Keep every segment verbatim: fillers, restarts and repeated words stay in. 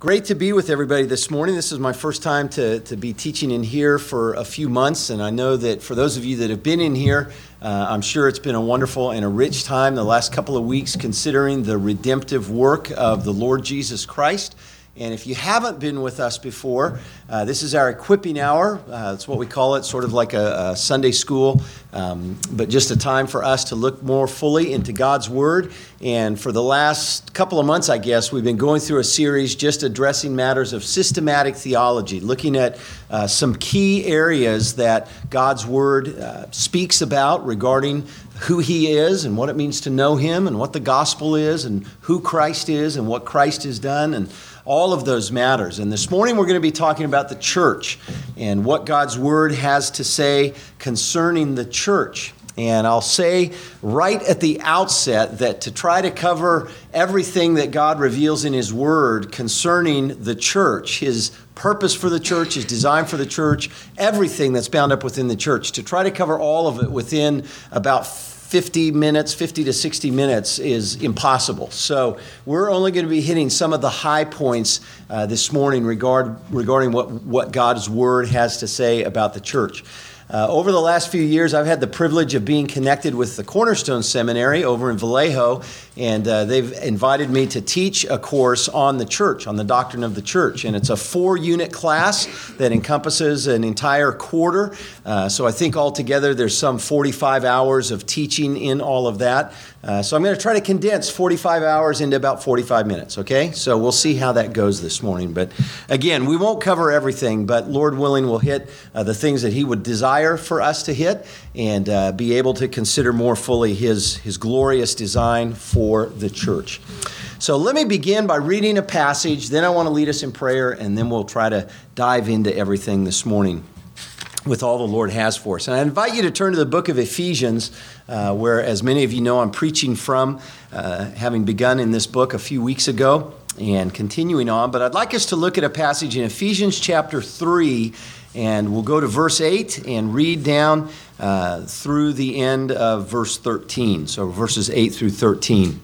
Great to be with everybody this morning. This is my first time to, to be teaching in here for a few months, and I know that for those of you that have been in here, uh, I'm sure it's been a wonderful and a rich time the last couple of weeks considering the redemptive work of the Lord Jesus Christ. And if you haven't been with us before, uh, this is our equipping hour. Uh, that's what we call it, sort of like a, a Sunday school, um, but just a time for us to look more fully into God's Word. And for the last couple of months, I guess, we've been going through a series just addressing matters of systematic theology, looking at uh, some key areas that God's Word uh, speaks about regarding who He is and what it means to know Him and what the gospel is and who Christ is and what Christ has done and all of those matters. And this morning we're going to be talking about the church and what God's Word has to say concerning the church. And I'll say right at the outset that to try to cover everything that God reveals in His Word concerning the church, His purpose for the church, His design for the church, everything that's bound up within the church, to try to cover all of it within about fifty minutes, fifty to sixty minutes is impossible. So we're only going to be hitting some of the high points uh, this morning regard, regarding what, what God's Word has to say about the church. Uh, over the last few years, I've had the privilege of being connected with the Cornerstone Seminary over in Vallejo, and uh, they've invited me to teach a course on the church, on the doctrine of the church. And it's a four-unit class that encompasses an entire quarter. Uh, so I think altogether there's some forty-five hours of teaching in all of that. Uh, so I'm going to try to condense forty-five hours into about forty-five minutes, okay? So we'll see how that goes this morning. But again, we won't cover everything, but Lord willing, we'll hit uh, the things that He would desire for us to hit and uh, be able to consider more fully His, His glorious design for the church. So let me begin by reading a passage, then I want to lead us in prayer, and then we'll try to dive into everything this morning with all the Lord has for us. And I invite you to turn to the book of Ephesians, uh, where, as many of you know, I'm preaching from, uh, having begun in this book a few weeks ago and continuing on. But I'd like us to look at a passage in Ephesians chapter three, and we'll go to verse eight and read down uh, through the end of verse thirteen. So verses eight through thirteen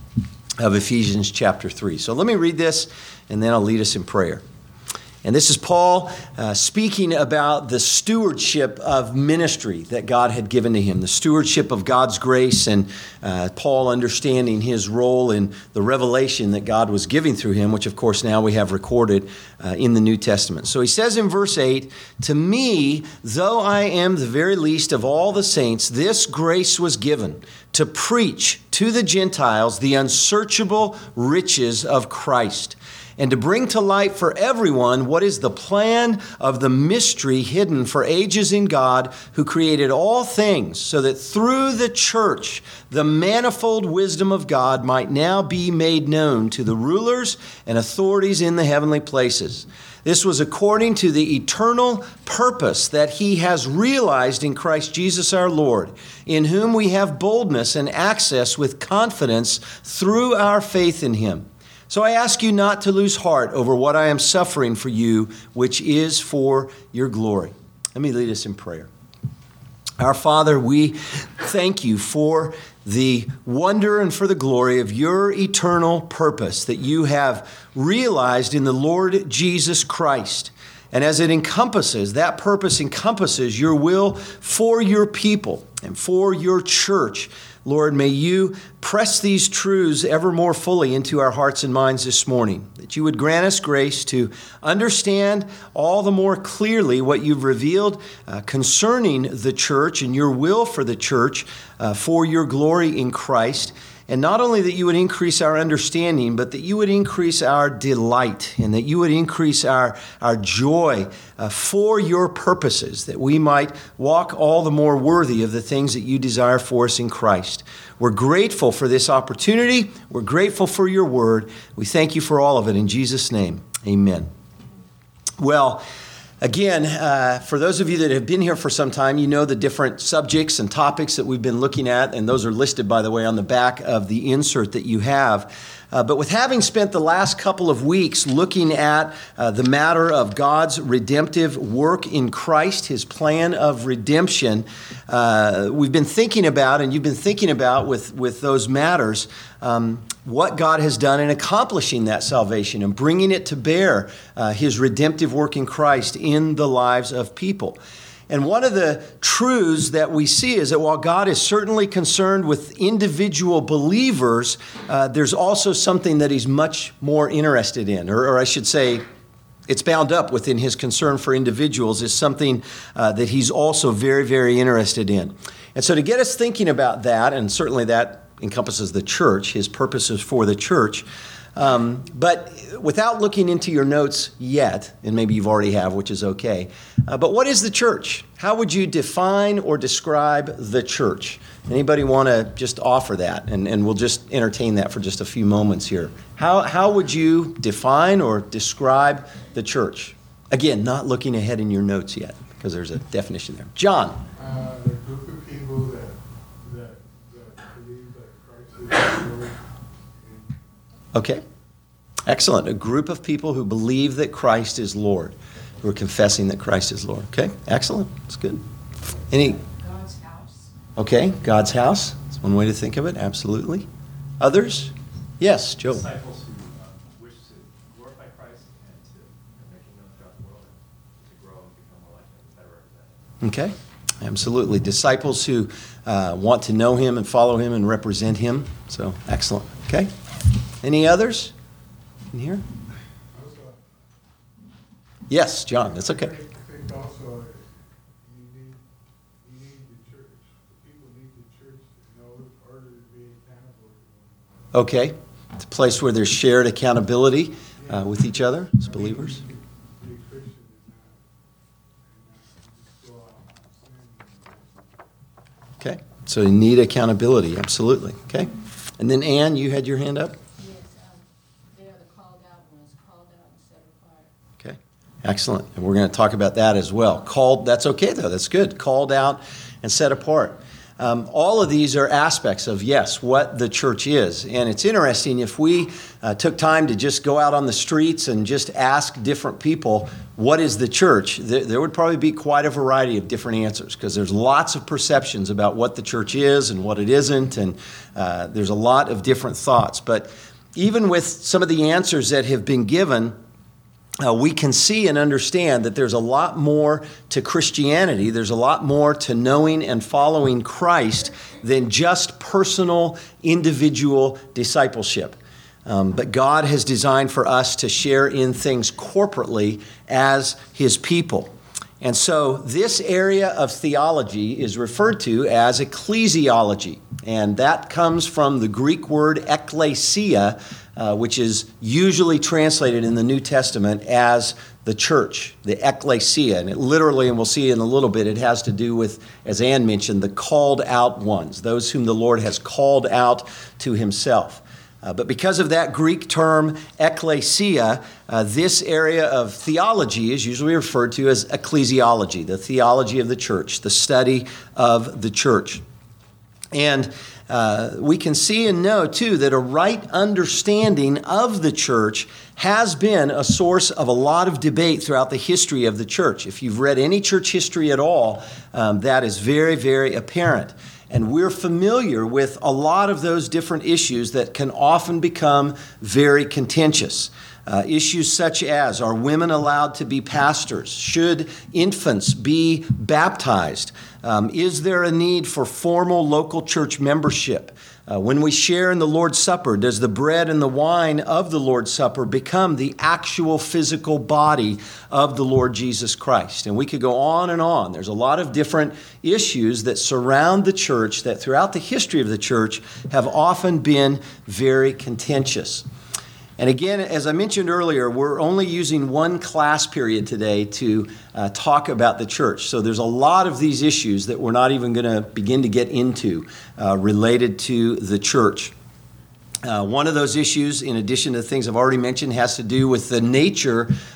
of Ephesians chapter three. So let me read this, and then I'll lead us in prayer. And this is Paul uh, speaking about the stewardship of ministry that God had given to him, the stewardship of God's grace, and uh, Paul understanding his role in the revelation that God was giving through him, which of course now we have recorded uh, in the New Testament. So he says in verse eight, "To me, though I am the very least of all the saints, this grace was given to preach to the Gentiles the unsearchable riches of Christ, and to bring to light for everyone what is the plan of the mystery hidden for ages in God, who created all things, so that through the church the manifold wisdom of God might now be made known to the rulers and authorities in the heavenly places. This was according to the eternal purpose that He has realized in Christ Jesus our Lord, in whom we have boldness and access with confidence through our faith in Him. So I ask you not to lose heart over what I am suffering for you, which is for your glory." Let me lead us in prayer. Our Father, we thank you for the wonder and for the glory of your eternal purpose that you have realized in the Lord Jesus Christ. And as it encompasses, that purpose encompasses your will for your people and for your church. Lord, may you press these truths ever more fully into our hearts and minds this morning, that you would grant us grace to understand all the more clearly what you've revealed uh, concerning the church and your will for the church uh, for your glory in Christ. And not only that you would increase our understanding, but that you would increase our delight and that you would increase our, our joy uh, for your purposes, that we might walk all the more worthy of the things that you desire for us in Christ. We're grateful for this opportunity. We're grateful for your word. We thank you for all of it in Jesus' name. Amen. Well, Again, uh, for those of you that have been here for some time, you know the different subjects and topics that we've been looking at, and those are listed, by the way, on the back of the insert that you have. Uh, but with having spent the last couple of weeks looking at uh, the matter of God's redemptive work in Christ, His plan of redemption, uh, we've been thinking about, and you've been thinking about with, with those matters, um, what God has done in accomplishing that salvation and bringing it to bear, uh, his redemptive work in Christ in the lives of people. And one of the truths that we see is that while God is certainly concerned with individual believers, uh, there's also something that he's much more interested in, or, or I should say, it's bound up within his concern for individuals is something uh, that he's also very, very interested in. And so to get us thinking about that, and certainly that encompasses the church, his purposes for the church, Um, but without looking into your notes yet, and maybe you've already have, which is okay, uh, but what is the church? How would you define or describe the church? Anybody want to just offer that? And, and we'll just entertain that for just a few moments here. How, how would you define or describe the church? Again, not looking ahead in your notes yet, because there's a definition there. John. Uh, the group of people that, that, that believe that Christ is the Lord. Okay, excellent. A group of people who believe that Christ is Lord, who are confessing that Christ is Lord. Okay, excellent. That's good. Any? God's house. Okay, God's house. That's one way to think of it. Absolutely. Others? Yes, Joe. Disciples who uh, wish to glorify Christ and to make him known throughout the world and to grow and become more like him, better represent him. Okay, absolutely. Disciples who uh, want to know him and follow him and represent him. So, excellent. Okay. Any others in here? Yes, John, that's okay. I think also you need, you need the church. People need the church in order to be accountable to one another. Okay, it's a place where there's shared accountability uh, with each other as believers. Be a Christian and not, and not just go out and sin. Okay, so you need accountability, absolutely. Okay, and then Ann, you had your hand up? Yes, um, they are the called out ones, called out and set apart. Okay, excellent. And we're going to talk about that as well. Called, that's okay though, that's good. Called out and set apart. Um, all of these are aspects of, yes, what the church is. And it's interesting, if we uh, took time to just go out on the streets and just ask different people, what is the church? There, there would probably be quite a variety of different answers, because there's lots of perceptions about what the church is and what it isn't, and uh, there's a lot of different thoughts. But even with some of the answers that have been given, Uh, we can see and understand that there's a lot more to Christianity. There's a lot more to knowing and following Christ than just personal, individual discipleship. Um, but God has designed for us to share in things corporately as his people. And so this area of theology is referred to as ecclesiology. And that comes from the Greek word ekklesia, uh, which is usually translated in the New Testament as the church, the ekklesia. And it literally, and we'll see in a little bit, it has to do with, as Ann mentioned, the called out ones, those whom the Lord has called out to himself. Uh, but because of that Greek term, ekklesia, uh, this area of theology is usually referred to as ecclesiology, the theology of the church, the study of the church. And uh, we can see and know, too, that a right understanding of the church has been a source of a lot of debate throughout the history of the church. If you've read any church history at all, um, that is very, very apparent. And we're familiar with a lot of those different issues that can often become very contentious. Uh, issues such as, are women allowed to be pastors? Should infants be baptized? Um, is there a need for formal local church membership? Uh, when we share in the Lord's Supper, does the bread and the wine of the Lord's Supper become the actual physical body of the Lord Jesus Christ? And we could go on and on. There's a lot of different issues that surround the church that throughout the history of the church have often been very contentious. And again, as I mentioned earlier, we're only using one class period today to uh, talk about the church. So there's a lot of these issues that we're not even going to begin to get into uh, related to the church. Uh, one of those issues, in addition to the things I've already mentioned, has to do with the nature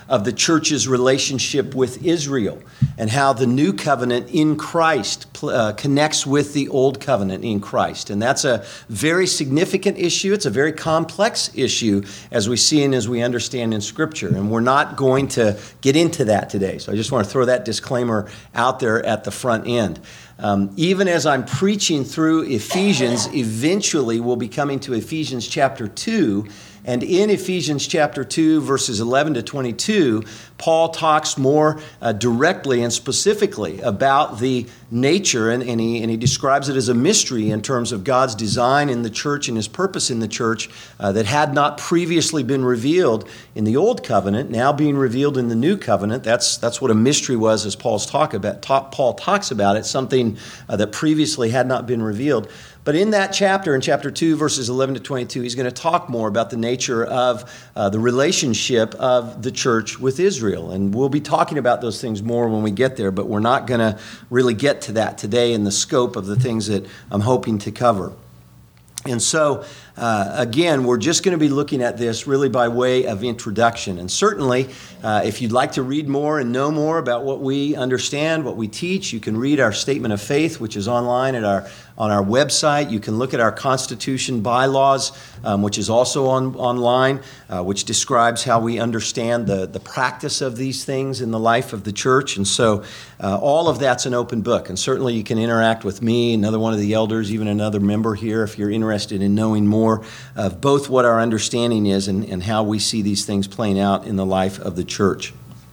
of the church's relationship with Israel and how the new covenant in Christ uh, connects with the old covenant in Christ. And that's a very significant issue. It's a very complex issue as we see and as we understand in Scripture. And we're not going to get into that today. So I just want to throw that disclaimer out there at the front end. Um, even as I'm preaching through Ephesians, eventually we'll be coming to Ephesians chapter two. And in Ephesians chapter two, verses eleven to twenty-two, Paul talks more uh, directly and specifically about the nature, and, and, he, and he describes it as a mystery in terms of God's design in the church and his purpose in the church uh, that had not previously been revealed in the old covenant, now being revealed in the new covenant. That's, that's what a mystery was as Paul's talk about, talk, Paul talks about it, something uh, that previously had not been revealed. But in that chapter, in chapter two, verses eleven to twenty-two, he's going to talk more about the nature of uh, the relationship of the church with Israel. And we'll be talking about those things more when we get there, but we're not going to really get to that today in the scope of the things that I'm hoping to cover. And so, uh, again, we're just going to be looking at this really by way of introduction. And certainly, uh, if you'd like to read more and know more about what we understand, what we teach, you can read our Statement of Faith, which is online at our on our website. You can look at our Constitution bylaws, um, which is also on online, uh, which describes how we understand the, the practice of these things in the life of the church. And so uh, all of that's an open book. And certainly you can interact with me, another one of the elders, even another member here, if you're interested in knowing more of both what our understanding is and, and how we see these things playing out in the life of the church.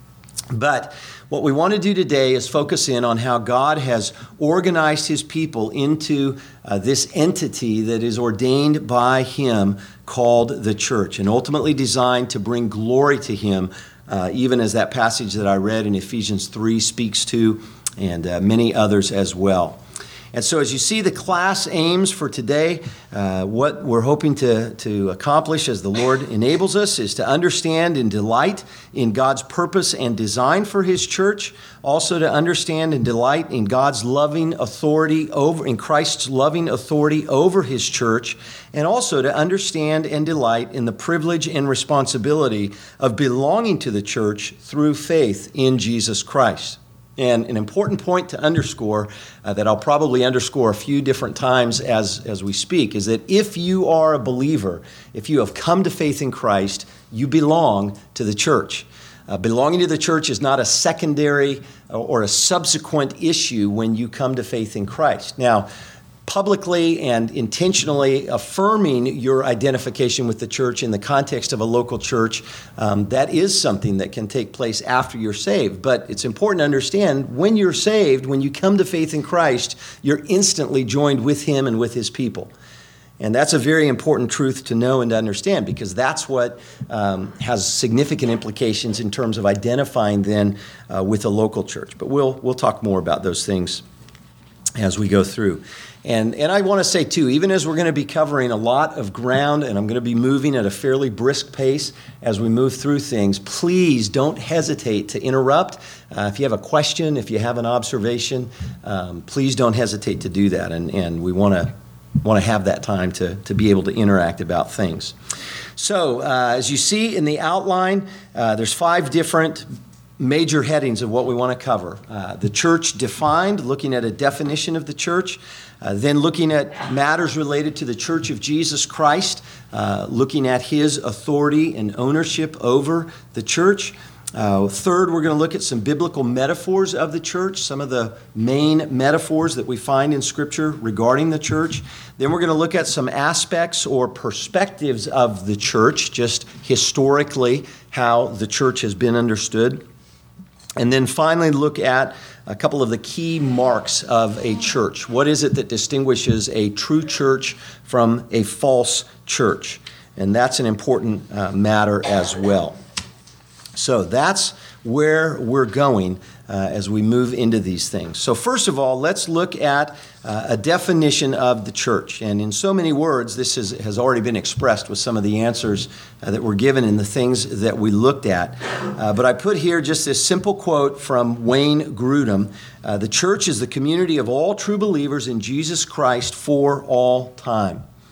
But what we want to do today is focus in on how God has organized his people into uh, this entity that is ordained by him called the church and ultimately designed to bring glory to him, uh, even as that passage that I read in Ephesians three speaks to, and uh, many others as well. And so as you see the class aims for today, uh, what we're hoping to, to accomplish as the Lord enables us is to understand and delight in God's purpose and design for his church, also to understand and delight in God's loving authority over, in Christ's loving authority over his church, and also to understand and delight in the privilege and responsibility of belonging to the church through faith in Jesus Christ. And an important point to underscore uh, that I'll probably underscore a few different times as, as we speak is that if you are a believer, if you have come to faith in Christ, you belong to the church. Uh, belonging to the church is not a secondary or a subsequent issue when you come to faith in Christ. Now, publicly and intentionally affirming your identification with the church in the context of a local church, um, that is something that can take place after you're saved. But it's important to understand when you're saved, when you come to faith in Christ, you're instantly joined with him and with his people. And that's a very important truth to know and to understand, because that's what um, has significant implications in terms of identifying then uh, with a local church. But we'll we'll talk more about those things as we go through. And and I want to say, too, even as we're going to be covering a lot of ground and I'm going to be moving at a fairly brisk pace as we move through things, please don't hesitate to interrupt. Uh, if you have a question, if you have an observation, um, please don't hesitate to do that. And, and we want to want to have that time to, to be able to interact about things. So uh, as you see in the outline, uh, there's five different major headings of what we want to cover. Uh, the church defined, looking at a definition of the church. Uh, then looking at matters related to the Church of Jesus Christ, uh, looking at his authority and ownership over the church. Uh, third, we're going to look at some biblical metaphors of the church, some of the main metaphors that we find in Scripture regarding the church. Then we're going to look at some aspects or perspectives of the church, just historically how the church has been understood. And then finally look at a couple of the key marks of a church. What is it that distinguishes a true church from a false church? And that's an important uh, matter as well. So that's where we're going uh, as we move into these things. So first of all, let's look at uh, a definition of the church. And in so many words, this is, has already been expressed with some of the answers uh, that were given in the things that we looked at. Uh, but I put here just this simple quote from Wayne Grudem. Uh, the church is the community of all true believers in Jesus Christ for all time.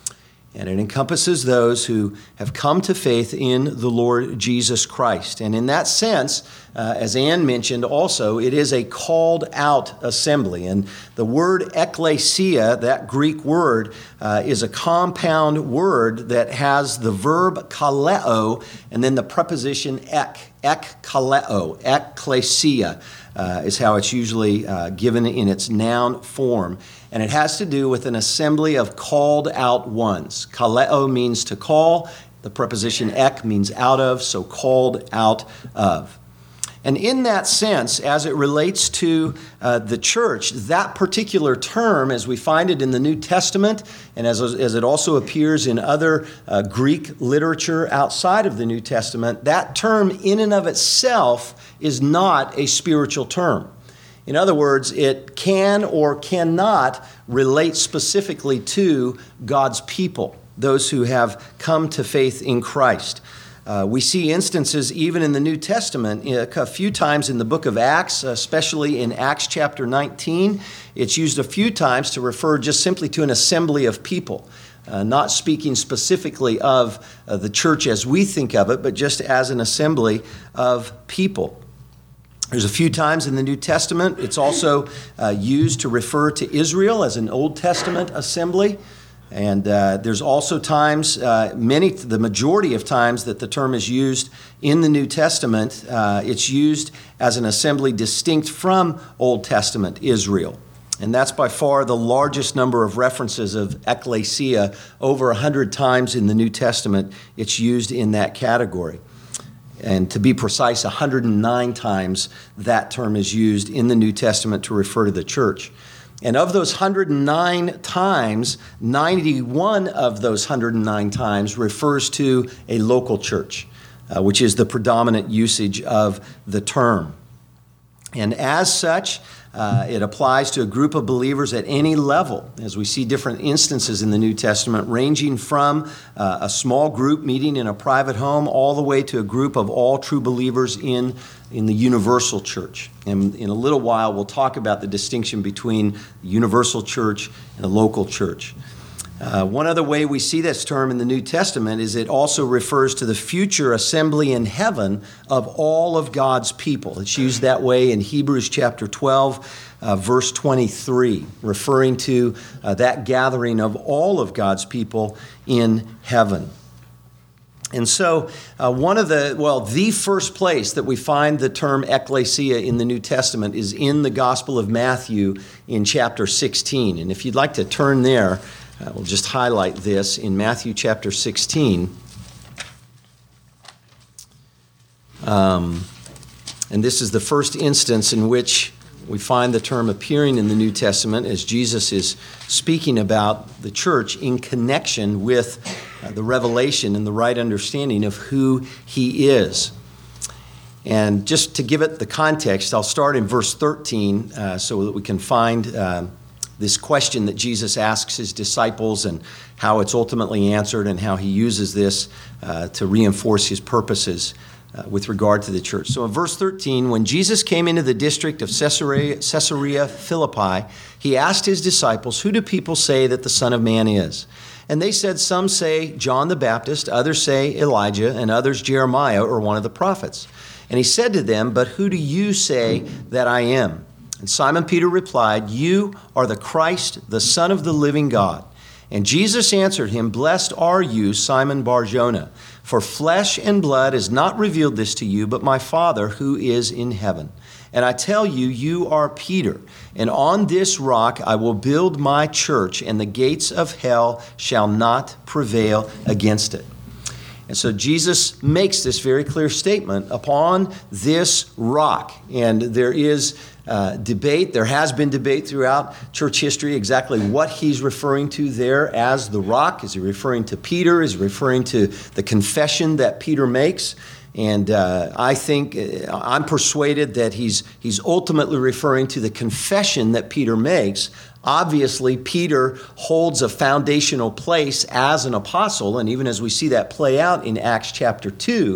And it encompasses those who have come to faith in the Lord Jesus Christ. And in that sense, uh, as Ann mentioned also, it is a called out assembly. And the word ekklesia, that Greek word, uh, is a compound word that has the verb kaleo and then the preposition ek, ek kaleo, ekklesia. Uh, is how it's usually uh, given in its noun form. And it has to do with an assembly of called out ones. Kaleo means to call. The preposition ek means out of, so called out of. And in that sense, as it relates to uh, the church, that particular term, as we find it in the New Testament, and as, as it also appears in other uh, Greek literature outside of the New Testament, that term in and of itself is not a spiritual term. In other words, it can or cannot relate specifically to God's people, those who have come to faith in Christ. Uh, we see instances even in the New Testament, a few times in the book of Acts, especially in Acts chapter nineteen. It's used a few times to refer just simply to an assembly of people, uh, not speaking specifically of uh, the church as we think of it, but just as an assembly of people. There's a few times in the New Testament it's also uh, used to refer to Israel as an Old Testament assembly. And uh, there's also times, uh, many, the majority of times that the term is used in the New Testament, uh, it's used as an assembly distinct from Old Testament Israel. And that's by far the largest number of references of ekklesia. Over a hundred times in the New Testament, it's used in that category. And to be precise, one hundred nine times that term is used in the New Testament to refer to the church. And of those one hundred nine times, ninety-one of those one hundred nine times refers to a local church, uh, which is the predominant usage of the term. And as such, uh, it applies to a group of believers at any level, as we see different instances in the New Testament, ranging from uh, a small group meeting in a private home all the way to a group of all true believers in, in the universal church. And in a little while, we'll talk about the distinction between the universal church and a local church. Uh, one other way we see this term in the New Testament is it also refers to the future assembly in heaven of all of God's people. It's used that way in Hebrews chapter twelve, uh, verse twenty-three, referring to uh, that gathering of all of God's people in heaven. And so uh, one of the, well, the first place that we find the term ekklesia in the New Testament is in the Gospel of Matthew in chapter sixteen. And if you'd like to turn there, Uh, we'll just highlight this in Matthew chapter sixteen. Um, and this is the first instance in which we find the term appearing in the New Testament as Jesus is speaking about the church in connection with uh, the revelation and the right understanding of who he is. And just to give it the context, I'll start in verse thirteen uh, so that we can find Uh, this question that Jesus asks his disciples and how it's ultimately answered and how he uses this uh, to reinforce his purposes uh, with regard to the church. So in verse thirteen, when Jesus came into the district of Caesarea, Caesarea Philippi, he asked his disciples, "Who do people say that the Son of Man is?" And they said, "Some say John the Baptist, others say Elijah, and others Jeremiah or one of the prophets." And he said to them, "But who do you say that I am?" And Simon Peter replied, "You are the Christ, the Son of the living God." And Jesus answered him, "Blessed are you, Simon Bar-Jonah, for flesh and blood has not revealed this to you, but my Father who is in heaven. And I tell you, you are Peter, and on this rock I will build my church, and the gates of hell shall not prevail against it." And so Jesus makes this very clear statement, upon this rock. And there is uh, debate, there has been debate throughout church history exactly what he's referring to there as the rock. Is he referring to Peter? Is he referring to the confession that Peter makes? And uh, I think, uh, I'm persuaded that he's, he's ultimately referring to the confession that Peter makes. Obviously, Peter holds a foundational place as an apostle, and even as we see that play out in Acts chapter two,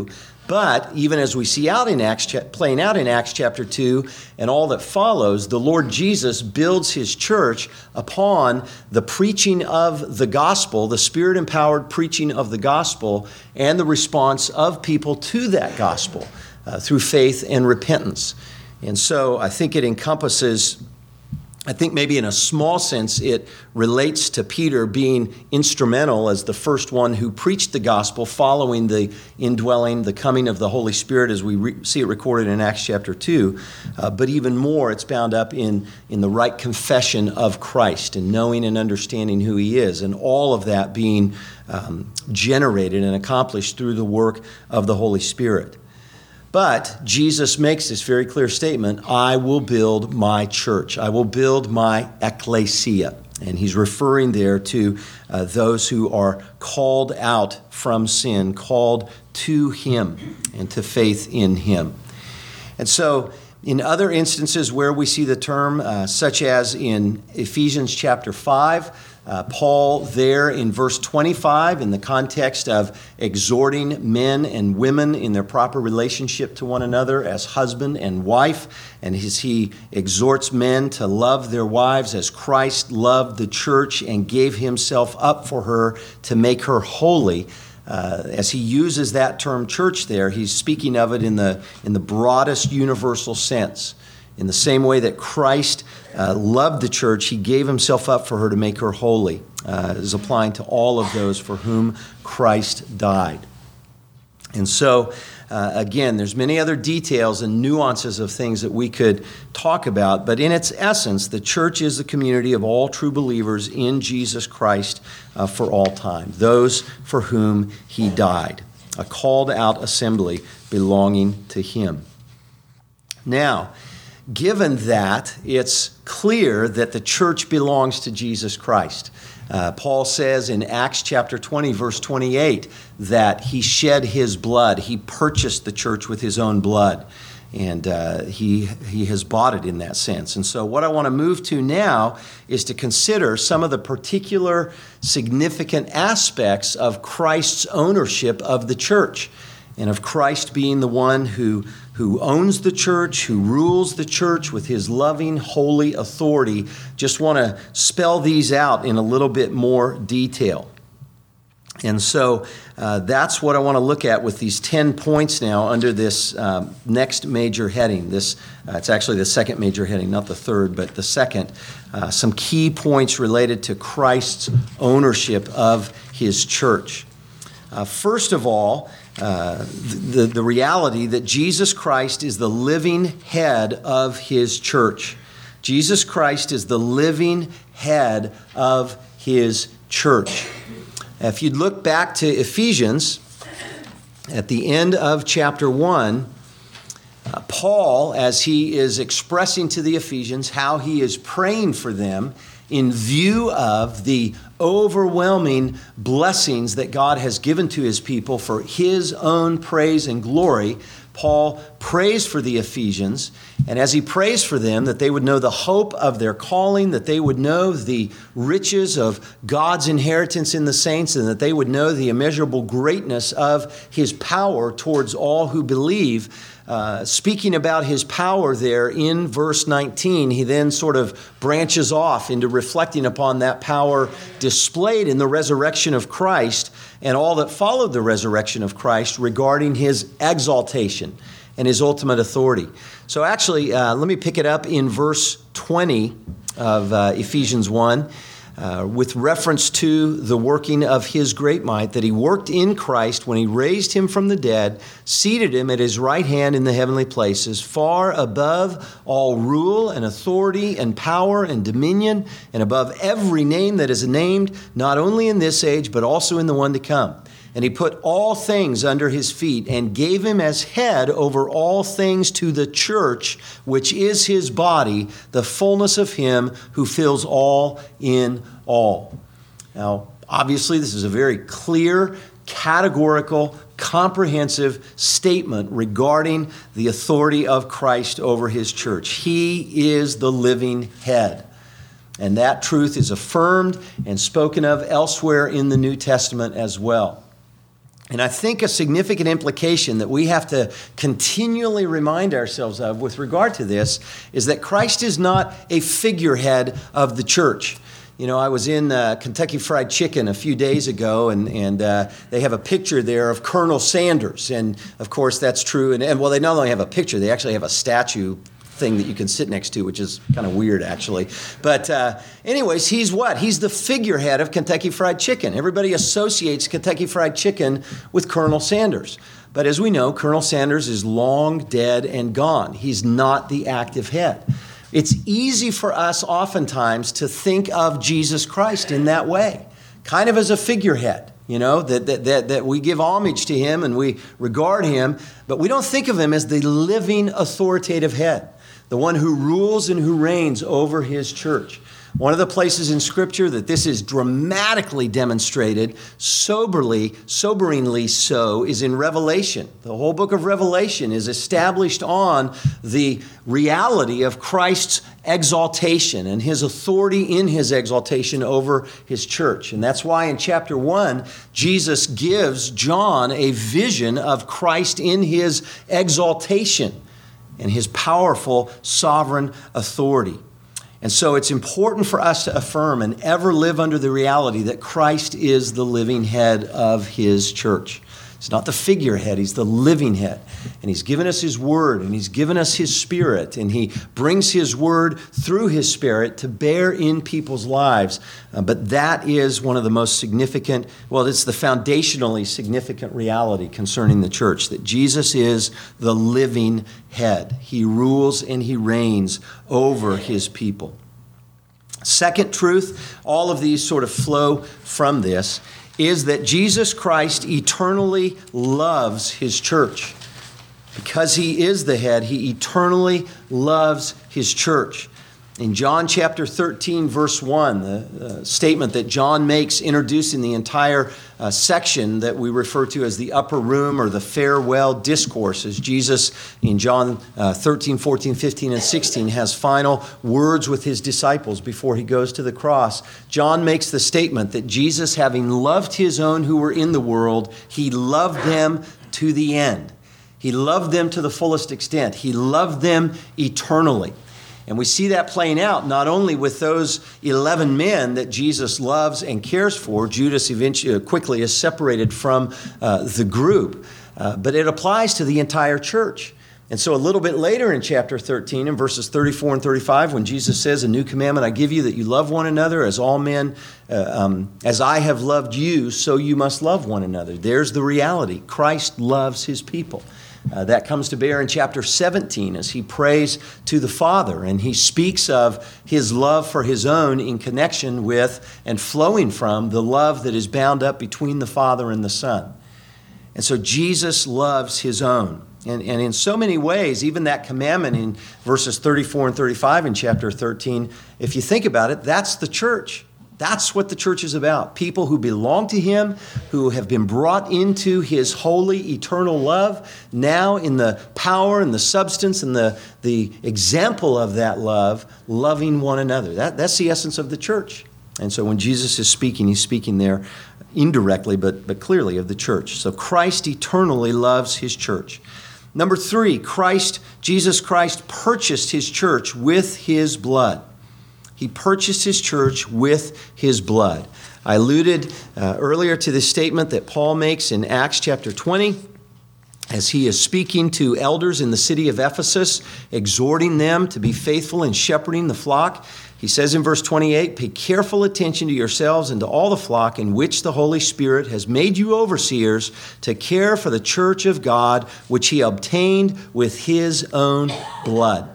But even as we see out in Acts, playing out in Acts chapter two and all that follows, the Lord Jesus builds his church upon the preaching of the gospel, the Spirit-empowered preaching of the gospel, and the response of people to that gospel uh, through faith and repentance. And so I think it encompasses, I think maybe in a small sense, it relates to Peter being instrumental as the first one who preached the gospel following the indwelling, the coming of the Holy Spirit as we re- see it recorded in Acts chapter two. Uh, but even more, it's bound up in, in the right confession of Christ and knowing and understanding who he is, and all of that being um, generated and accomplished through the work of the Holy Spirit. But Jesus makes this very clear statement, I will build my church. I will build my ecclesia. And he's referring there to uh, those who are called out from sin, called to him and to faith in him. And so in other instances where we see the term, uh, such as in Ephesians chapter five, Uh, Paul there in verse twenty-five, in the context of exhorting men and women in their proper relationship to one another as husband and wife, and as he exhorts men to love their wives as Christ loved the church and gave himself up for her to make her holy. Uh, as he uses that term church there, he's speaking of it in the, in the broadest universal sense. In the same way that Christ uh, loved the church, he gave himself up for her to make her holy, uh, is applying to all of those for whom Christ died. And so, uh, again, there's many other details and nuances of things that we could talk about, but in its essence, the church is the community of all true believers in Jesus Christ uh, for all time, those for whom he died, a called out assembly belonging to him. Now, given that, it's clear that the church belongs to Jesus Christ. Uh, Paul says in Acts chapter twenty, verse twenty-eight, that he shed his blood. He purchased the church with his own blood. And uh, he, he has bought it in that sense. And so what I want to move to now is to consider some of the particular significant aspects of Christ's ownership of the church, and of Christ being the one who who owns the church, who rules the church with his loving, holy authority. Just want to spell these out in a little bit more detail. And so uh, that's what I want to look at with these ten points now under this um, next major heading. This uh, it's actually the second major heading, not the third, but the second. Uh, some key points related to Christ's ownership of his church. Uh, first of all, Uh, the, the reality that Jesus Christ is the living head of his church. Jesus Christ is the living head of his church. If you'd look back to Ephesians, at the end of chapter one, uh, Paul, as he is expressing to the Ephesians how he is praying for them in view of the overwhelming blessings that God has given to his people for his own praise and glory, Paul prays for the Ephesians, and as he prays for them, that they would know the hope of their calling, that they would know the riches of God's inheritance in the saints, and that they would know the immeasurable greatness of his power towards all who believe. Uh, speaking about his power there in verse nineteen, he then sort of branches off into reflecting upon that power displayed in the resurrection of Christ and all that followed the resurrection of Christ regarding his exaltation and his ultimate authority. So actually, uh, let me pick it up in verse twenty of uh, Ephesians one. Uh, with reference to the working of his great might, that he worked in Christ when he raised him from the dead, seated him at his right hand in the heavenly places, far above all rule and authority and power and dominion, and above every name that is named, not only in this age, but also in the one to come. And he put all things under his feet and gave him as head over all things to the church, which is his body, the fullness of him who fills all in all. Now, obviously, this is a very clear, categorical, comprehensive statement regarding the authority of Christ over his church. He is the living head. And that truth is affirmed and spoken of elsewhere in the New Testament as well. And I think a significant implication that we have to continually remind ourselves of with regard to this is that Christ is not a figurehead of the church. You know, I was in uh, Kentucky Fried Chicken a few days ago, and, and uh, they have a picture there of Colonel Sanders. And, of course, that's true. And, and, well, they not only have a picture, they actually have a statue thing that you can sit next to, which is kind of weird, actually. But uh, anyways, he's what? He's the figurehead of Kentucky Fried Chicken. Everybody associates Kentucky Fried Chicken with Colonel Sanders. But as we know, Colonel Sanders is long dead and gone. He's not the active head. It's easy for us oftentimes to think of Jesus Christ in that way, kind of as a figurehead. You know, that, that, that, that we give homage to him and we regard him, but we don't think of him as the living authoritative head, the one who rules and who reigns over his church. One of the places in Scripture that this is dramatically demonstrated, soberly, soberingly so, is in Revelation. The whole book of Revelation is established on the reality of Christ's exaltation and his authority in his exaltation over his church. And that's why in chapter one, Jesus gives John a vision of Christ in his exaltation and his powerful sovereign authority. And so it's important for us to affirm and ever live under the reality that Christ is the living head of his church. He's not the figurehead, he's the living head. And he's given us his word, and he's given us his spirit, and he brings his word through his spirit to bear in people's lives. Uh, but that is one of the most significant, well, it's the foundationally significant reality concerning the church, that Jesus is the living head. He rules and he reigns over his people. Second truth, all of these sort of flow from this, is that Jesus Christ eternally loves his church. Because he is the head, he eternally loves his church. In John chapter thirteen, verse one, the uh, statement that John makes introducing the entire uh, section that we refer to as the upper room or the farewell discourse, as Jesus in John uh, thirteen, fourteen, fifteen, and sixteen has final words with his disciples before he goes to the cross. John makes the statement that Jesus, having loved his own who were in the world, he loved them to the end. He loved them to the fullest extent. He loved them eternally. And we see that playing out not only with those eleven men that Jesus loves and cares for. Judas eventually quickly is separated from uh, the group, uh, but it applies to the entire church. And so a little bit later in chapter thirteen, in verses thirty-four and thirty-five, when Jesus says, "A new commandment I give you, that you love one another as all men, uh, um, as I have loved you, so you must love one another." There's the reality. Christ loves his people. Uh, that comes to bear in chapter seventeen as he prays to the Father, and he speaks of his love for his own in connection with and flowing from the love that is bound up between the Father and the Son. And so Jesus loves his own. And, and in so many ways, even that commandment in verses thirty-four and thirty-five in chapter thirteen, if you think about it, that's the church. That's what the church is about. People who belong to him, who have been brought into his holy, eternal love, now in the power and the substance and the, the example of that love, loving one another. That, that's the essence of the church. And so when Jesus is speaking, he's speaking there indirectly, but, but clearly of the church. So Christ eternally loves his church. Number three, Christ, Jesus Christ purchased his church with his blood. He purchased his church with his blood. I alluded uh, earlier to this statement that Paul makes in Acts chapter twenty as he is speaking to elders in the city of Ephesus, exhorting them to be faithful in shepherding the flock. He says in verse twenty-eight, "Pay careful attention to yourselves and to all the flock in which the Holy Spirit has made you overseers to care for the church of God, which he obtained with his own blood."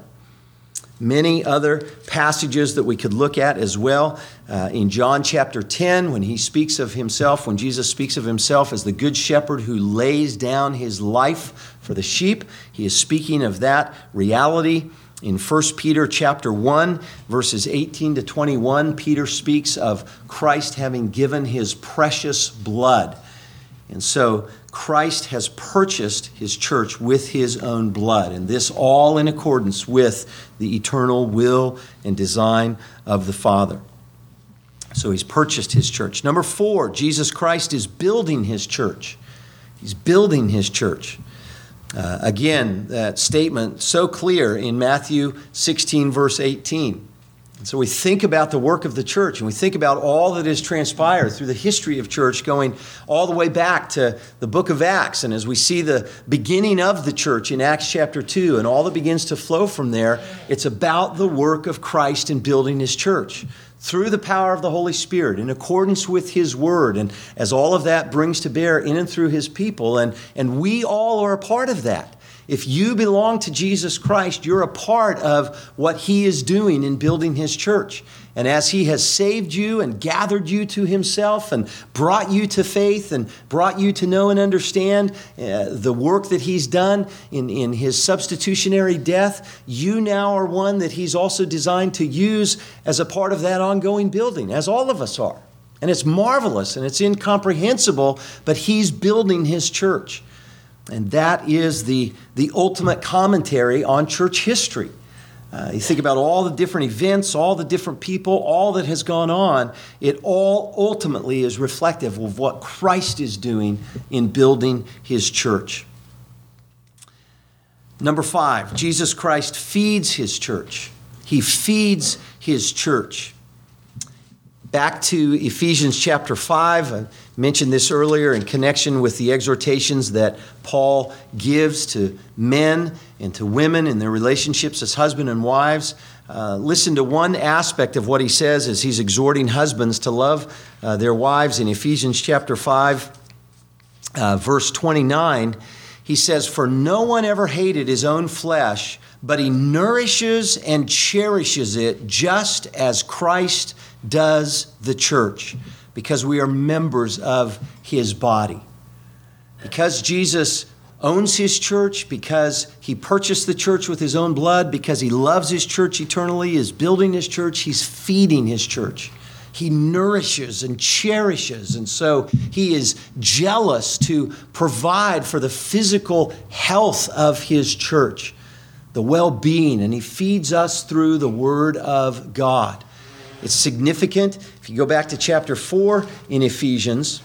Many other passages that we could look at as well. Uh, in John chapter ten, when he speaks of himself, when Jesus speaks of himself as the good shepherd who lays down his life for the sheep, he is speaking of that reality. In First Peter chapter one, verses eighteen to twenty-one, Peter speaks of Christ having given his precious blood. And so Christ has purchased his church with his own blood, and this all in accordance with the eternal will and design of the Father. So he's purchased his church. Number four, Jesus Christ is building his church. He's building his church. Uh, again, that statement so clear in Matthew sixteen, verse eighteen. And so we think about the work of the church, and we think about all that has transpired through the history of church, going all the way back to the book of Acts. And as we see the beginning of the church in Acts chapter two, and all that begins to flow from there, it's about the work of Christ in building his church through the power of the Holy Spirit, in accordance with his word, and as all of that brings to bear in and through his people. And, and we all are a part of that. If you belong to Jesus Christ, you're a part of what he is doing in building his church. And as he has saved you and gathered you to himself and brought you to faith and brought you to know and understand uh, the work that he's done in, in his substitutionary death, you now are one that he's also designed to use as a part of that ongoing building, as all of us are. And it's marvelous and it's incomprehensible, but he's building his church. And that is the, the ultimate commentary on church history. Uh, you think about all the different events, all the different people, all that has gone on. It all ultimately is reflective of what Christ is doing in building his church. Number five, Jesus Christ feeds his church. He feeds his church. Back to Ephesians chapter five, I mentioned this earlier in connection with the exhortations that Paul gives to men and to women in their relationships as husband and wives. Uh, listen to one aspect of what he says as he's exhorting husbands to love uh, their wives in Ephesians chapter five, uh, verse twenty-nine. He says, "For no one ever hated his own flesh, but he nourishes and cherishes it just as Christ does the church, because we are members of his body." Because Jesus owns his church, because he purchased the church with his own blood, because he loves his church eternally, is building his church, he's feeding his church. He nourishes and cherishes, and so he is jealous to provide for the physical health of his church, the well-being, and he feeds us through the Word of God. It's significant. If you go back to chapter four in Ephesians,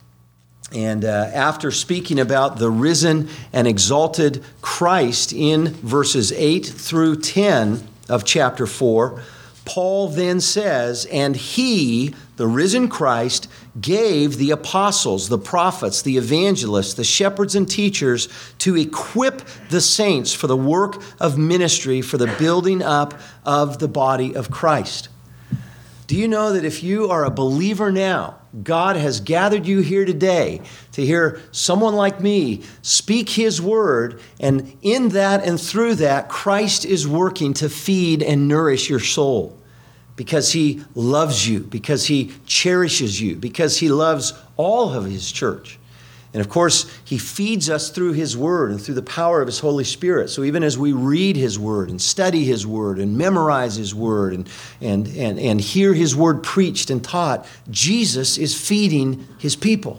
and uh, after speaking about the risen and exalted Christ in verses eight through ten of chapter four, Paul then says, "And he, the risen Christ, gave the apostles, the prophets, the evangelists, the shepherds and teachers to equip the saints for the work of ministry, for the building up of the body of Christ." Do you know that if you are a believer now, God has gathered you here today to hear someone like me speak his word, and in that and through that, Christ is working to feed and nourish your soul because he loves you, because he cherishes you, because he loves all of his church. And of course, he feeds us through his word and through the power of his Holy Spirit. So even as we read his word and study his word and memorize his word and, and, and, and hear his word preached and taught, Jesus is feeding his people.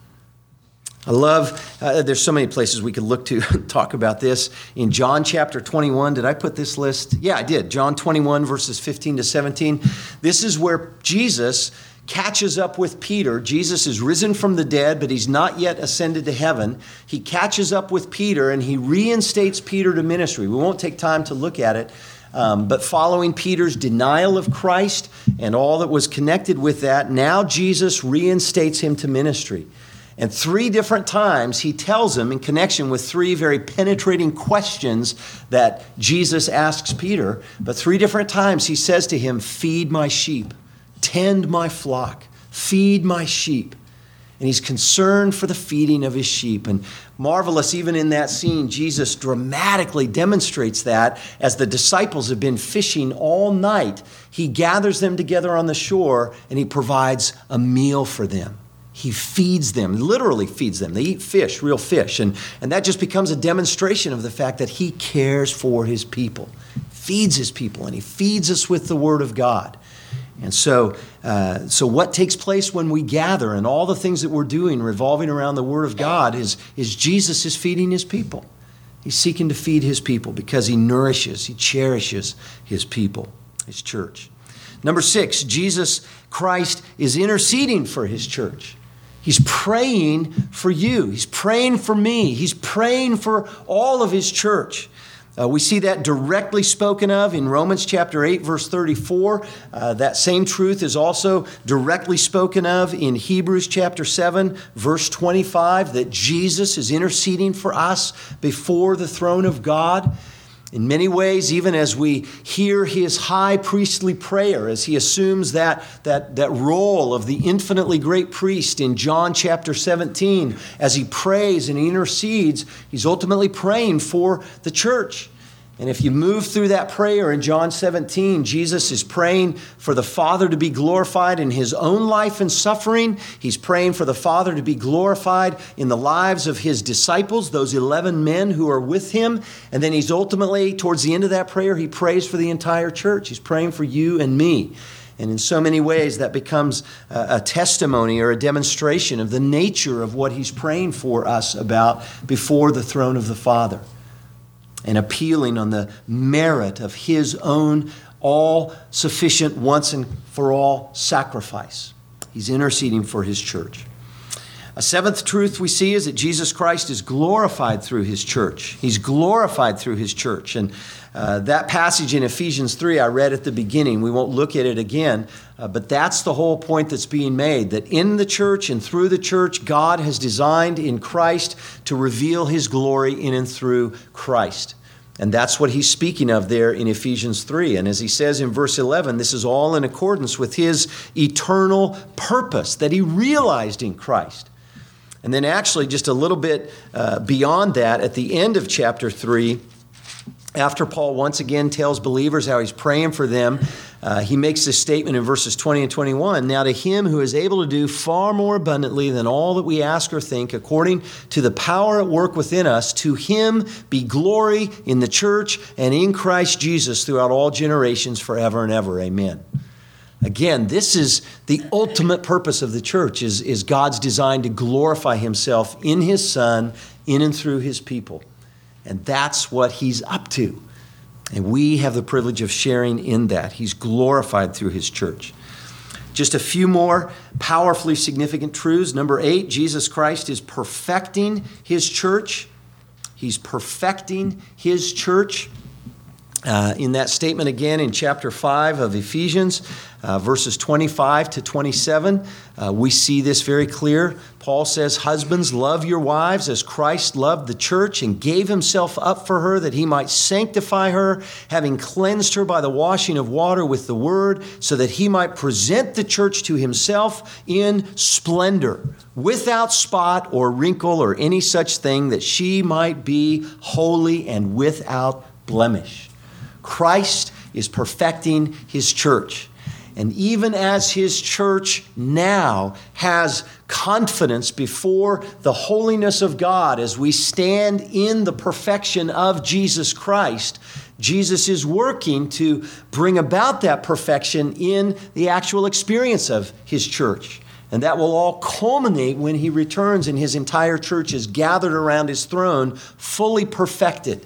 I love, uh, there's so many places we could look to talk about this. In John chapter twenty-one, did I put this list? Yeah, I did. John twenty-one, verses fifteen to seventeen. This is where Jesus catches up with Peter. Jesus is risen from the dead, but he's not yet ascended to heaven. He catches up with Peter and he reinstates Peter to ministry. We won't take time to look at it, um, but following Peter's denial of Christ and all that was connected with that, now Jesus reinstates him to ministry. And three different times he tells him, in connection with three very penetrating questions that Jesus asks Peter, but three different times he says to him, "Feed my sheep. Tend my flock, feed my sheep." And he's concerned for the feeding of his sheep. And marvelous, even in that scene, Jesus dramatically demonstrates that as the disciples have been fishing all night. He gathers them together on the shore and he provides a meal for them. He feeds them, literally feeds them. They eat fish, real fish. And, and that just becomes a demonstration of the fact that he cares for his people, feeds his people, and he feeds us with the Word of God. And so, uh, so what takes place when we gather and all the things that we're doing revolving around the Word of God is, is Jesus is feeding his people. He's seeking to feed his people because he nourishes, he cherishes his people, his church. Number six, Jesus Christ is interceding for his church. He's praying for you. He's praying for me. He's praying for all of his church. Uh, we see that directly spoken of in Romans chapter eight, verse thirty-four. Uh, that same truth is also directly spoken of in Hebrews chapter seven, verse twenty-five, that Jesus is interceding for us before the throne of God. In many ways, even as we hear his high priestly prayer, as he assumes that, that, that role of the infinitely great priest in John chapter seventeen, as he prays and he intercedes, he's ultimately praying for the church. And if you move through that prayer in John seventeen, Jesus is praying for the Father to be glorified in his own life and suffering. He's praying for the Father to be glorified in the lives of his disciples, those eleven men who are with him. And then he's ultimately, towards the end of that prayer, he prays for the entire church. He's praying for you and me. And in so many ways, that becomes a, a testimony or a demonstration of the nature of what he's praying for us about before the throne of the Father, and appealing on the merit of his own all-sufficient, once and for all sacrifice. He's interceding for his church. A seventh truth we see is that Jesus Christ is glorified through his church. He's glorified through his church. And uh, that passage in Ephesians three I read at the beginning, we won't look at it again, uh, but that's the whole point that's being made, that in the church and through the church, God has designed in Christ to reveal his glory in and through Christ. And that's what he's speaking of there in Ephesians three. And as he says in verse eleven, this is all in accordance with his eternal purpose that he realized in Christ. And then actually just a little bit uh, beyond that, at the end of chapter three, after Paul once again tells believers how he's praying for them, uh, he makes this statement in verses twenty and twenty-one. Now to him who is able to do far more abundantly than all that we ask or think, according to the power at work within us, to him be glory in the church and in Christ Jesus throughout all generations forever and ever. Amen. Again, this is the ultimate purpose of the church, is, is God's design to glorify himself in his Son, in and through his people. And that's what he's up to. And we have the privilege of sharing in that. He's glorified through his church. Just a few more powerfully significant truths. Number eight, Jesus Christ is perfecting his church. He's perfecting his church. Uh, in that statement again in chapter five of Ephesians, uh, verses twenty-five to twenty-seven, uh, we see this very clear. Paul says, husbands, love your wives as Christ loved the church and gave himself up for her that he might sanctify her, having cleansed her by the washing of water with the word, so that he might present the church to himself in splendor, without spot or wrinkle or any such thing, that she might be holy and without blemish. Christ is perfecting his church. And even as his church now has confidence before the holiness of God, as we stand in the perfection of Jesus Christ, Jesus is working to bring about that perfection in the actual experience of his church. And that will all culminate when he returns and his entire church is gathered around his throne, fully perfected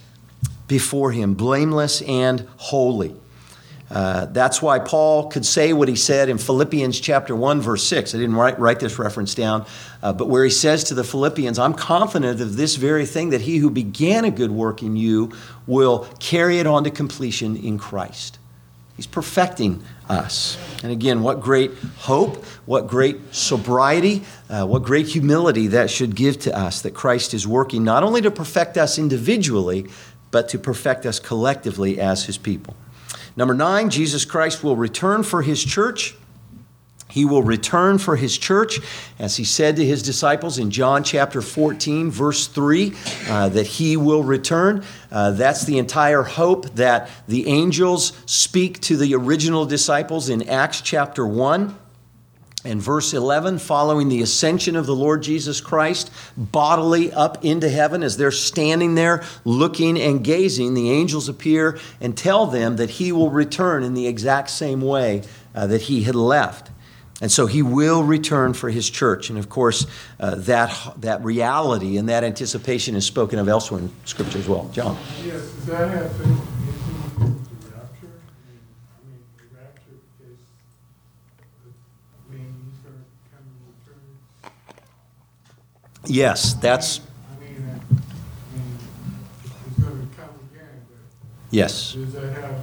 before him, blameless and holy. Uh, that's why Paul could say what he said in Philippians chapter one, verse six. I didn't write, write this reference down, uh, but where he says to the Philippians, I'm confident of this very thing, that he who began a good work in you will carry it on to completion in Christ. He's perfecting us. And again, what great hope, what great sobriety, uh, what great humility that should give to us, that Christ is working not only to perfect us individually, but to perfect us collectively as his people. Number nine, Jesus Christ will return for his church. He will return for his church, as he said to his disciples in John chapter fourteen, verse three, uh, that he will return. Uh, that's the entire hope that the angels speak to the original disciples in Acts chapter one. And verse eleven, following the ascension of the Lord Jesus Christ bodily up into heaven, as they're standing there looking and gazing, the angels appear and tell them that he will return in the exact same way uh, that he had left. And so he will return for his church. And of course, uh, that, that reality and that anticipation is spoken of elsewhere in Scripture as well. John? Yes, does that have anything to do with the rapture? I mean, I mean, the rapture, because, I mean, he's going to come and return. Yes, that's, I mean, uh, I mean, it's gonna come again, but yes. does that have,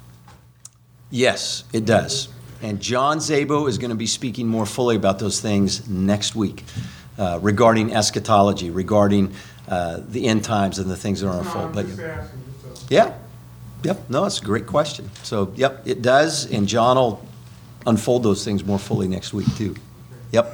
Yes, it does. And John Zabo is going to be speaking more fully about those things next week uh, regarding eschatology, regarding uh, the end times and the things that are no, unfold. I'm But just asking, so. yeah, yep, no, it's a great question. So, yep, it does, and John will unfold those things more fully next week too. Yep.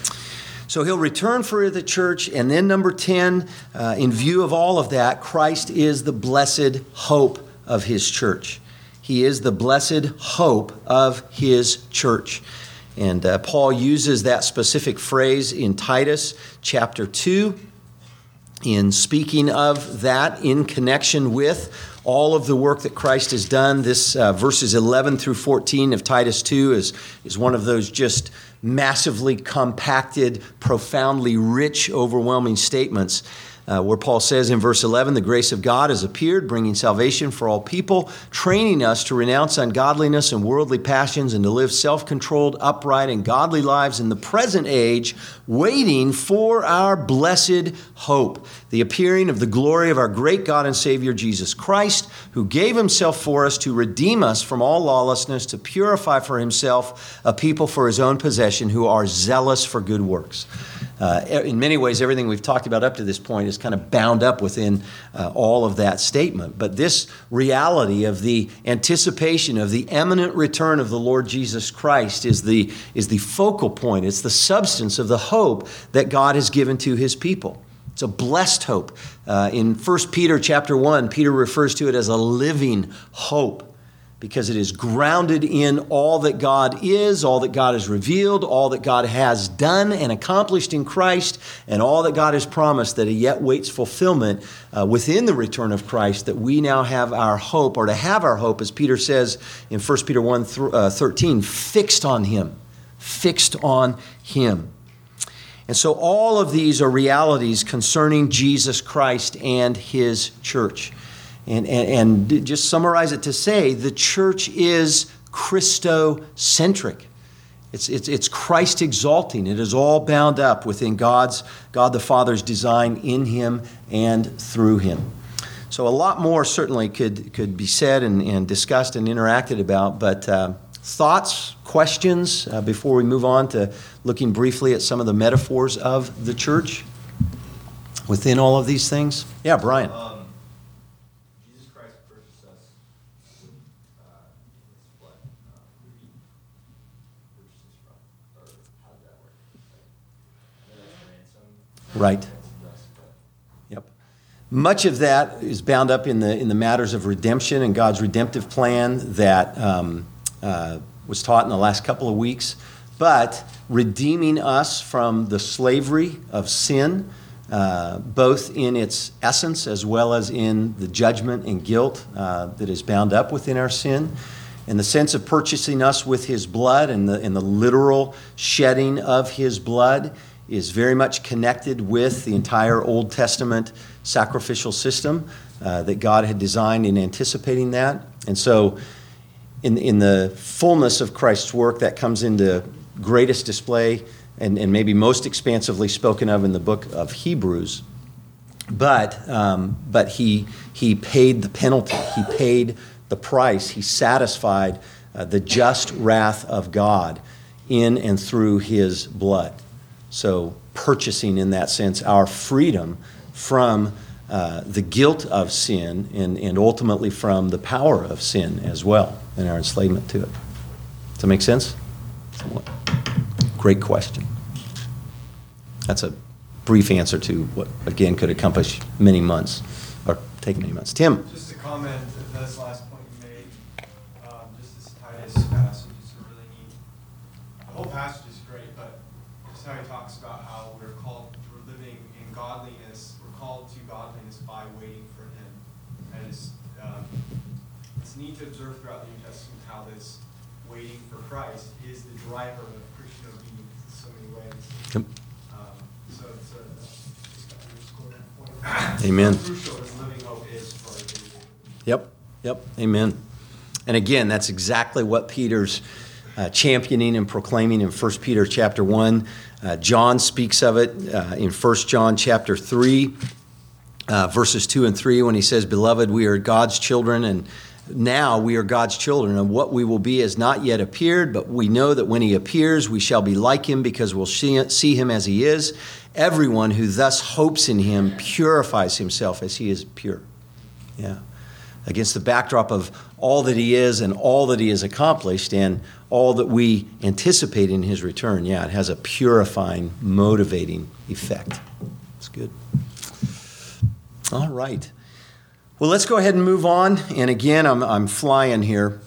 So he'll return for the church, and then number ten, uh, in view of all of that, Christ is the blessed hope of his church. He is the blessed hope of his church. And uh, Paul uses that specific phrase in Titus chapter two in speaking of that in connection with all of the work that Christ has done. This uh, verses eleven through fourteen of Titus two is, is one of those just massively compacted, profoundly rich, overwhelming statements uh, where Paul says in verse eleven, the grace of God has appeared, bringing salvation for all people, training us to renounce ungodliness and worldly passions and to live self-controlled, upright, and godly lives in the present age, waiting for our blessed hope, the appearing of the glory of our great God and Savior Jesus Christ, who gave himself for us to redeem us from all lawlessness, to purify for himself a people for his own possession who are zealous for good works. Uh, in many ways, everything we've talked about up to this point is kind of bound up within uh, all of that statement. But this reality of the anticipation of the imminent return of the Lord Jesus Christ is the, is the focal point. It's the substance of the hope that God has given to his people. It's a blessed hope. Uh, in First Peter chapter one, Peter refers to it as a living hope, because it is grounded in all that God is, all that God has revealed, all that God has done and accomplished in Christ, and all that God has promised that he yet waits fulfillment uh, within the return of Christ, that we now have our hope, or to have our hope, as Peter says in First Peter one thirteen, fixed on him, fixed on him. And so all of these are realities concerning Jesus Christ and his church. And, and, and just summarize it to say, the church is Christocentric. It's, it's, it's Christ exalting. It is all bound up within God's, God the Father's design in him and through him. So a lot more certainly could, could be said and, and discussed and interacted about, but uh, thoughts, questions uh, before we move on to looking briefly at some of the metaphors of the church within all of these things? Yeah, Brian. Um, Jesus Christ purchased us with uh, his blood. Uh, who did he purchase us from? Or how did that work? Like, I know that's ransom. Right. Ransomed us, but Yep. Much of that is bound up in the in the matters of redemption and God's redemptive plan that um, uh, was taught in the last couple of weeks. But redeeming us from the slavery of sin, uh, both in its essence as well as in the judgment and guilt uh, that is bound up within our sin. In the sense of purchasing us with his blood, and the, and the literal shedding of his blood is very much connected with the entire Old Testament sacrificial system uh, that God had designed in anticipating that. And so in, in the fullness of Christ's work, that comes into greatest display and, and maybe most expansively spoken of in the book of Hebrews. But, um, but he, he paid the penalty. He paid the price. He satisfied uh, the just wrath of God in and through his blood. So purchasing, in that sense, our freedom from uh, the guilt of sin and, and ultimately from the power of sin as well and our enslavement to it. Does that make sense? Somewhat. Great question. That's a brief answer to what, again, could accomplish many months, or take many months. Tim? Just to comment on this last point you made, um, just this Titus passage is a really neat. The whole passage is great, but just how he talks about how we're called, we're living in godliness, we're called to godliness by waiting for him. And it's, um, it's neat to observe throughout the New Testament how this waiting for Christ is the driver of Christian obedience in so many ways. Yep. Um, so it's a, just got to underscore that point. Amen. How crucial this living hope is for our daily living. Yep, yep, amen. And again, that's exactly what Peter's uh, championing and proclaiming in First Peter chapter one. Uh, John speaks of it uh, in First John chapter three, uh, verses two and three, when he says, "Beloved, we are God's children, and now we are God's children, and what we will be has not yet appeared, but we know that when he appears, we shall be like him because we'll see him as he is. Everyone who thus hopes in him purifies himself as he is pure." Yeah. Against the backdrop of all that he is and all that he has accomplished and all that we anticipate in his return, yeah, it has a purifying, motivating effect. It's good. All right. Well, let's go ahead and move on. And again, I'm, I'm flying here.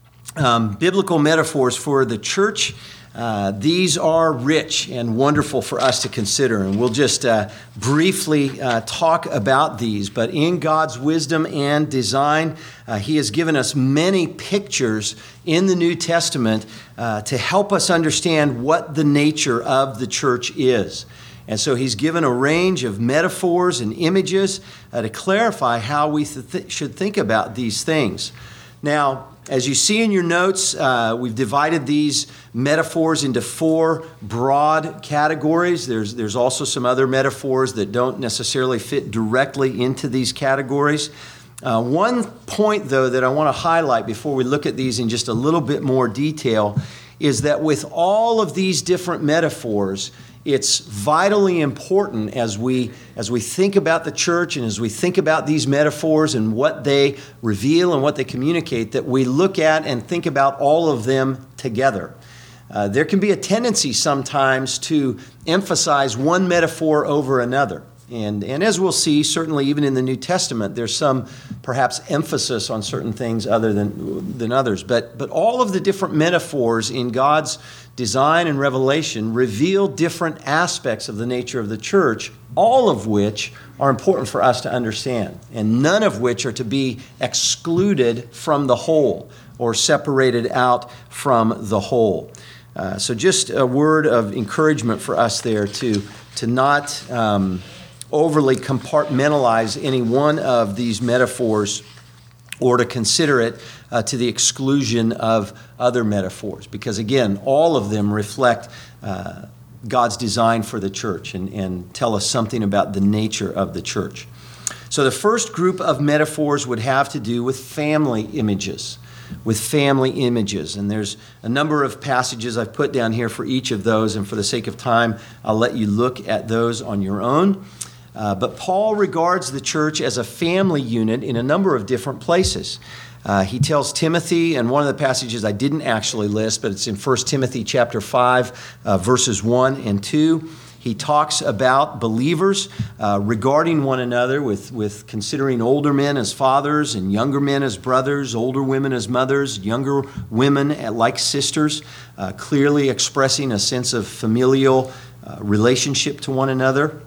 Um, biblical metaphors for the church. Uh, these are rich and wonderful for us to consider, and we'll just uh, briefly uh, talk about these. But in God's wisdom and design, uh, He has given us many pictures in the New Testament uh, to help us understand what the nature of the church is. And so He's given a range of metaphors and images uh, to clarify how we th- should think about these things. Now, as you see in your notes, uh, we've divided these metaphors into four broad categories. There's, there's also some other metaphors that don't necessarily fit directly into these categories. Uh, one point, though, that I want to highlight before we look at these in just a little bit more detail is that with all of these different metaphors, it's vitally important as we as we think about the church and as we think about these metaphors and what they reveal and what they communicate, that we look at and think about all of them together. Uh, there can be a tendency sometimes to emphasize one metaphor over another. And, and as we'll see, certainly even in the New Testament, there's some perhaps emphasis on certain things other than, than others. But, but all of the different metaphors in God's design and revelation reveal different aspects of the nature of the church, all of which are important for us to understand, and none of which are to be excluded from the whole or separated out from the whole. Uh, so just a word of encouragement for us there to, to not um, overly compartmentalize any one of these metaphors or to consider it uh, to the exclusion of other metaphors. Because again, all of them reflect uh, God's design for the church and, and tell us something about the nature of the church. So the first group of metaphors would have to do with family images. With family images. And there's a number of passages I've put down here for each of those, and for the sake of time, I'll let you look at those on your own. Uh, but Paul regards the church as a family unit in a number of different places. Uh, he tells Timothy, and one of the passages I didn't actually list, but it's in First Timothy chapter five, uh, verses one and two. He talks about believers uh, regarding one another with, with considering older men as fathers and younger men as brothers, older women as mothers, younger women like sisters, uh, clearly expressing a sense of familial uh, relationship to one another.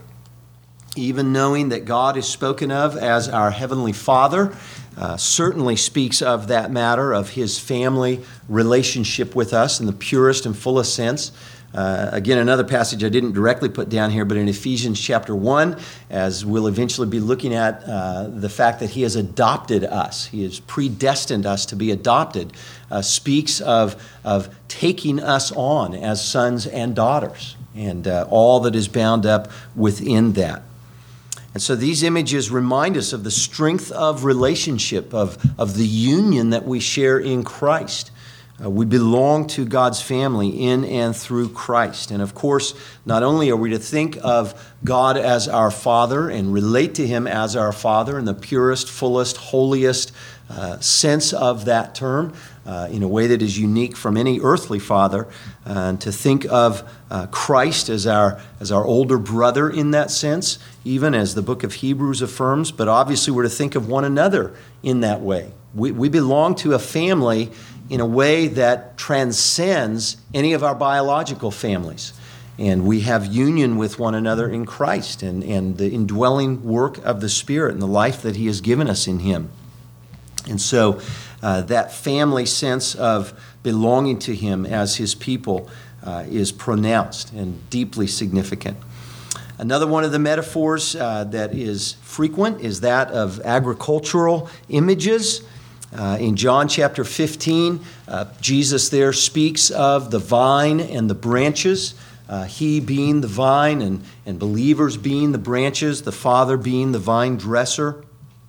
Even knowing that God is spoken of as our Heavenly Father uh, certainly speaks of that matter of His family relationship with us in the purest and fullest sense. Uh, again, another passage I didn't directly put down here, but in Ephesians chapter one, as we'll eventually be looking at uh, the fact that He has adopted us, He has predestined us to be adopted, uh, speaks of, of taking us on as sons and daughters, and uh, all that is bound up within that. And so these images remind us of the strength of relationship, of, of the union that we share in Christ. Uh, we belong to God's family in and through Christ. And of course, not only are we to think of God as our Father and relate to Him as our Father in the purest, fullest, holiest uh, sense of that term, uh, in a way that is unique from any earthly father, uh, and to think of uh, Christ as our, as our older brother in that sense, even as the book of Hebrews affirms, but obviously we're to think of one another in that way. We, we belong to a family in a way that transcends any of our biological families. And we have union with one another in Christ and, and the indwelling work of the Spirit and the life that He has given us in Him. And so uh, that family sense of belonging to Him as His people uh, is pronounced and deeply significant. Another one of the metaphors uh, that is frequent is that of agricultural images. Uh, in John chapter fifteen, uh, Jesus there speaks of the vine and the branches, uh, he being the vine and, and believers being the branches, the Father being the vine dresser.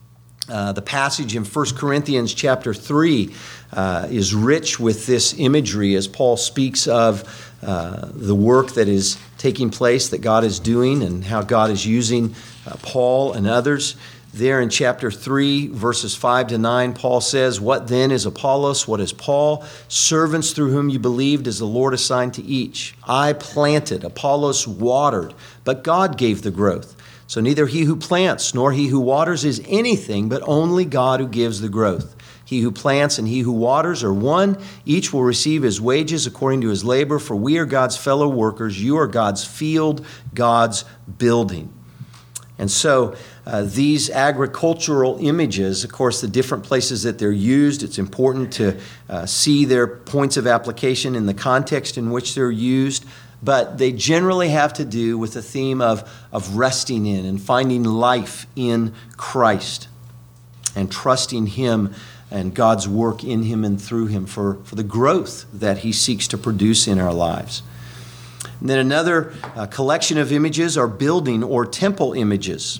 Uh, the passage in First Corinthians chapter three uh, is rich with this imagery as Paul speaks of uh, the work that is taking place, that God is doing, and how God is using uh, Paul and others. There in chapter three, verses five to nine, Paul says, "What then is Apollos? What is Paul? Servants through whom you believed as the Lord assigned to each. I planted, Apollos watered, but God gave the growth. So neither he who plants nor he who waters is anything, but only God who gives the growth. He who plants and he who waters are one. Each will receive his wages according to his labor, for we are God's fellow workers. You are God's field, God's building." And so uh, these agricultural images, of course, the different places that they're used, it's important to uh, see their points of application in the context in which they're used. But they generally have to do with the theme of, of resting in and finding life in Christ and trusting Him and God's work in Him and through Him for, for the growth that He seeks to produce in our lives. And then another uh, collection of images are building or temple images.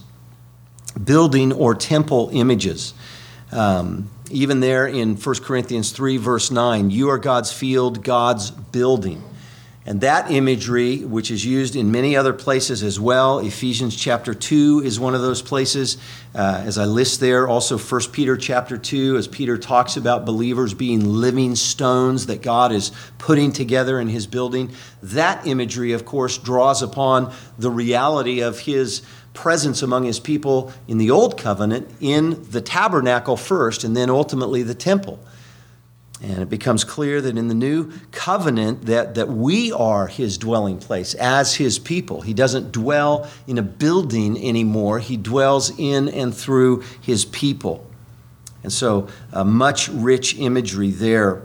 Building or temple images. Um, even there in First Corinthians three, verse nine, you are God's field, God's building. And that imagery, which is used in many other places as well, Ephesians chapter two is one of those places, uh, as I list there. Also First Peter chapter two, as Peter talks about believers being living stones that God is putting together in His building. That imagery, of course, draws upon the reality of His presence among His people in the Old Covenant, in the tabernacle first, and then ultimately the temple. And it becomes clear that in the new covenant that, that we are His dwelling place as His people. He doesn't dwell in a building anymore. He dwells in and through His people. And so uh, much rich imagery there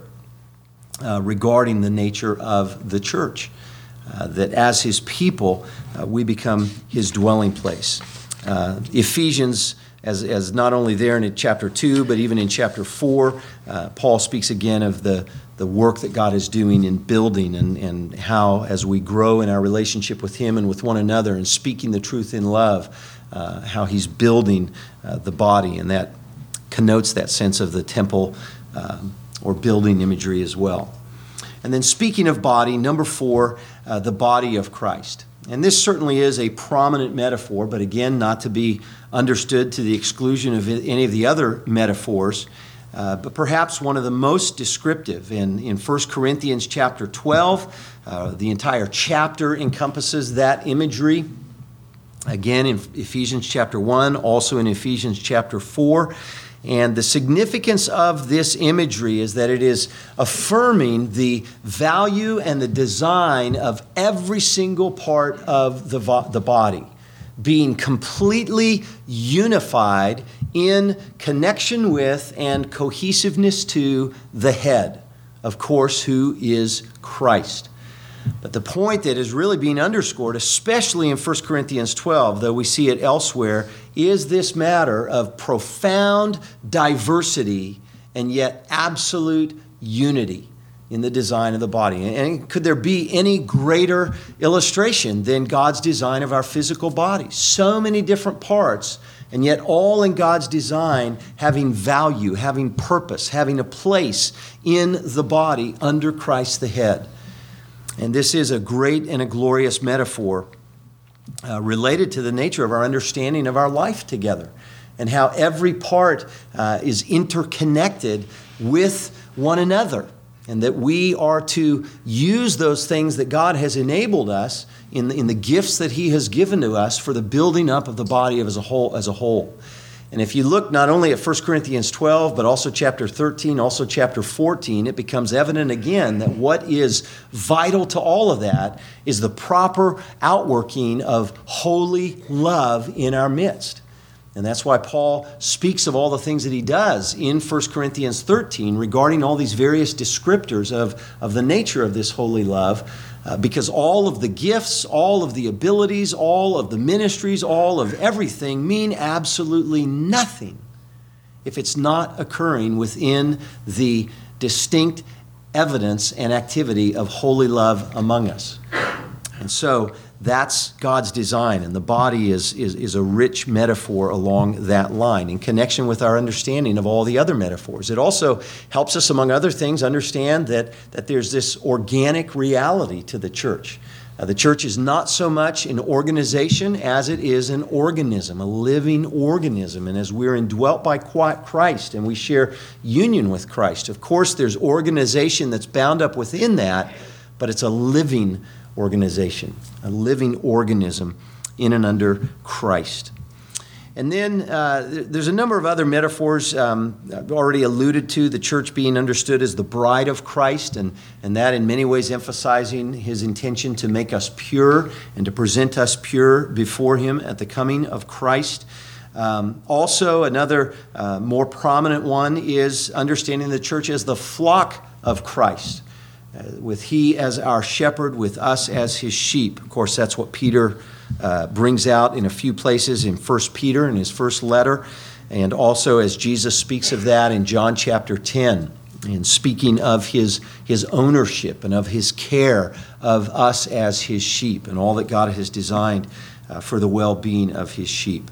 uh, regarding the nature of the church. Uh, that as His people, uh, we become His dwelling place. Uh, Ephesians As, as not only there in chapter two, but even in chapter four, uh, Paul speaks again of the, the work that God is doing in building and, and how as we grow in our relationship with Him and with one another and speaking the truth in love, uh, how He's building uh, the body. And that connotes that sense of the temple um, or building imagery as well. And then speaking of body, number four, uh, the body of Christ. And this certainly is a prominent metaphor, but again, not to be understood to the exclusion of any of the other metaphors, uh, but perhaps one of the most descriptive. In, in First Corinthians chapter twelve, uh, the entire chapter encompasses that imagery. Again, in Ephesians chapter one, also in Ephesians chapter four. And the significance of this imagery is that it is affirming the value and the design of every single part of the, vo- the body, being completely unified in connection with and cohesiveness to the head, of course, who is Christ. But the point that is really being underscored, especially in First Corinthians twelve, though we see it elsewhere, is this matter of profound diversity and yet absolute unity in the design of the body. And could there be any greater illustration than God's design of our physical body? So many different parts, and yet all in God's design having value, having purpose, having a place in the body under Christ the head. And this is a great and a glorious metaphor uh, related to the nature of our understanding of our life together and how every part uh, is interconnected with one another, and that we are to use those things that God has enabled us in the, in the gifts that He has given to us for the building up of the body of as a whole. As a whole. And if you look not only at First Corinthians twelve, but also chapter thirteen, also chapter fourteen, it becomes evident again that what is vital to all of that is the proper outworking of holy love in our midst. And that's why Paul speaks of all the things that he does in First Corinthians thirteen regarding all these various descriptors of, of the nature of this holy love. Uh, because all of the gifts, all of the abilities, all of the ministries, all of everything mean absolutely nothing if it's not occurring within the distinct evidence and activity of holy love among us. And so that's God's design, and the body is, is, is a rich metaphor along that line in connection with our understanding of all the other metaphors. It also helps us, among other things, understand that, that there's this organic reality to the church. Uh, the church is not so much an organization as it is an organism, a living organism. And as we're indwelt by Christ and we share union with Christ, of course there's organization that's bound up within that, but it's a living organization, a living organism in and under Christ. And then uh, there's a number of other metaphors um, I've already alluded to, the church being understood as the bride of Christ, and, and that in many ways emphasizing his intention to make us pure and to present us pure before him at the coming of Christ. Um, also, another uh, more prominent one is understanding the church as the flock of Christ, uh, with he as our shepherd, with us as his sheep. Of course, that's what Peter Uh, brings out in a few places in First Peter in his first letter, and also as Jesus speaks of that in John chapter ten, and speaking of his, his ownership and of his care of us as his sheep and all that God has designed uh, for the well-being of his sheep.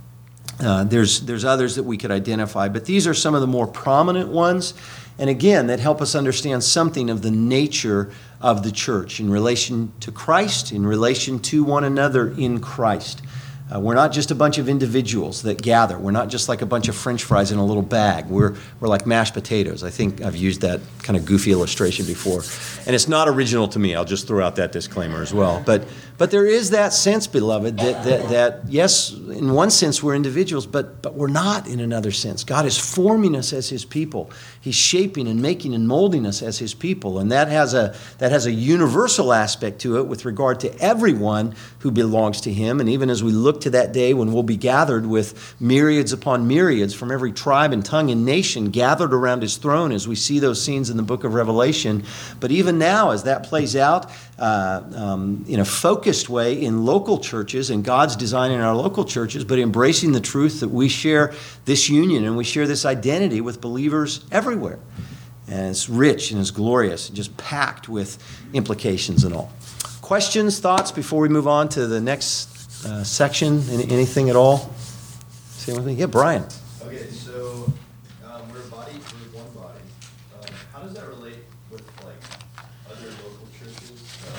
Uh, there's, there's others that we could identify, but these are some of the more prominent ones, and again, that help us understand something of the nature of the church in relation to Christ, in relation to one another in Christ. Uh, we're not just a bunch of individuals that gather. We're not just like a bunch of French fries in a little bag. We're, we're like mashed potatoes. I think I've used that kind of goofy illustration before. And it's not original to me. I'll just throw out that disclaimer as well. But, but there is that sense, beloved, that, that, that yes, in one sense we're individuals, but, but we're not in another sense. God is forming us as his people. He's shaping and making and molding us as his people. And that has a, that has a universal aspect to it with regard to everyone who belongs to him. And even as we look to that day when we'll be gathered with myriads upon myriads from every tribe and tongue and nation gathered around his throne, as we see those scenes in the book of Revelation. But even now, as that plays out uh, um, in a focused way in local churches and God's design in our local churches, but embracing the truth that we share this union and we share this identity with believers everywhere. And it's rich and it's glorious, and just packed with implications and all. Questions, thoughts before we move on to the next Uh, section? Any, anything at all? Say with me. Yeah, Brian. Okay, so um, we're a body, we're one body. Um, how does that relate with like other local churches? Uh,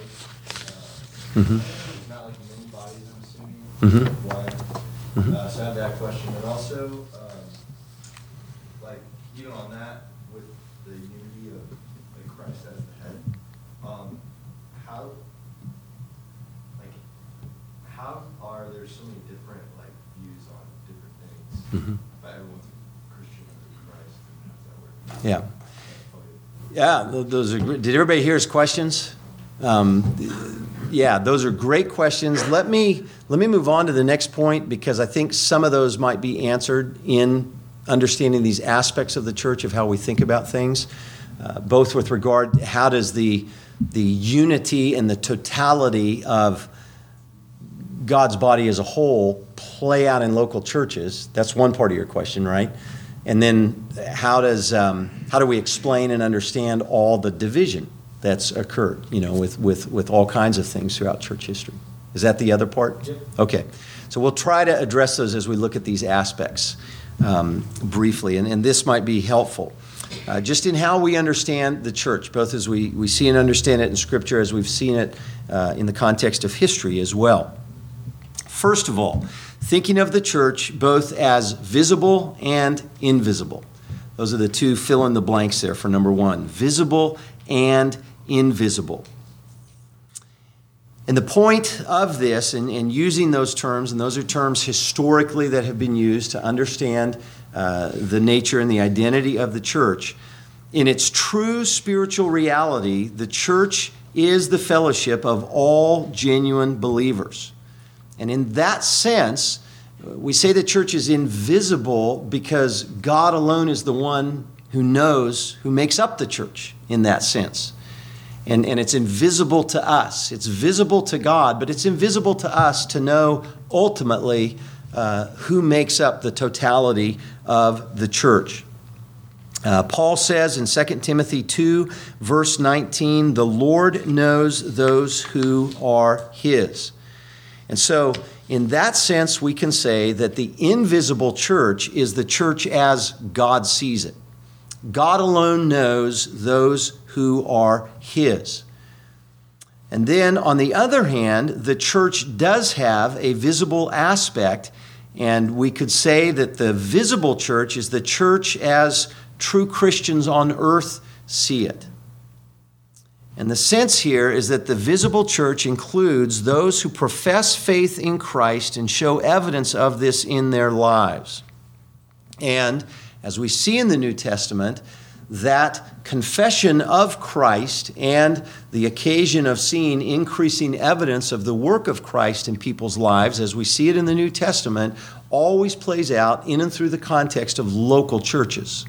uh, Mm-hmm. There's not like many bodies, I'm assuming. Mhm. Why? Mhm. Uh, so I have that question, and also um, like even on that with the unity of like Christ as the head. Um, how? How are there so many different like views on different things, Mhm. but everyone's a Christian under Christ, and how does that work? Yeah. Yeah, th- those are great. Did everybody hear his questions? Um, yeah, those are great questions. Let me let me move on to the next point, because I think some of those might be answered in understanding these aspects of the church, of how we think about things, uh, both with regard to how does the the unity and the totality of God's body as a whole play out in local churches. That's one part of your question, right? And then how does um, how do we explain and understand all the division that's occurred, you know, with, with, with all kinds of things throughout church history? Is that the other part? Yep. Okay. So we'll try to address those as we look at these aspects um, briefly, and, and this might be helpful. Uh, just in how we understand the church, both as we, we see and understand it in Scripture, as we've seen it uh, in the context of history as well. First of all, thinking of the church both as visible and invisible. Those are the two fill in the blanks there for number one. Visible and invisible. And the point of this, and, and using those terms, and those are terms historically that have been used to understand uh, the nature and the identity of the church, in its true spiritual reality, the church is the fellowship of all genuine believers. And in that sense, we say the church is invisible because God alone is the one who knows, who makes up the church in that sense. And, and it's invisible to us. It's visible to God, but it's invisible to us to know ultimately uh, who makes up the totality of the church. Uh, Paul says in Second Timothy two, verse nineteen, the Lord knows those who are his. And so, in that sense, we can say that the invisible church is the church as God sees it. God alone knows those who are his. And then, on the other hand, the church does have a visible aspect, and we could say that the visible church is the church as true Christians on earth see it. And the sense here is that the visible church includes those who profess faith in Christ and show evidence of this in their lives. And as we see in the New Testament, that confession of Christ and the occasion of seeing increasing evidence of the work of Christ in people's lives, as we see it in the New Testament, always plays out in and through the context of local churches.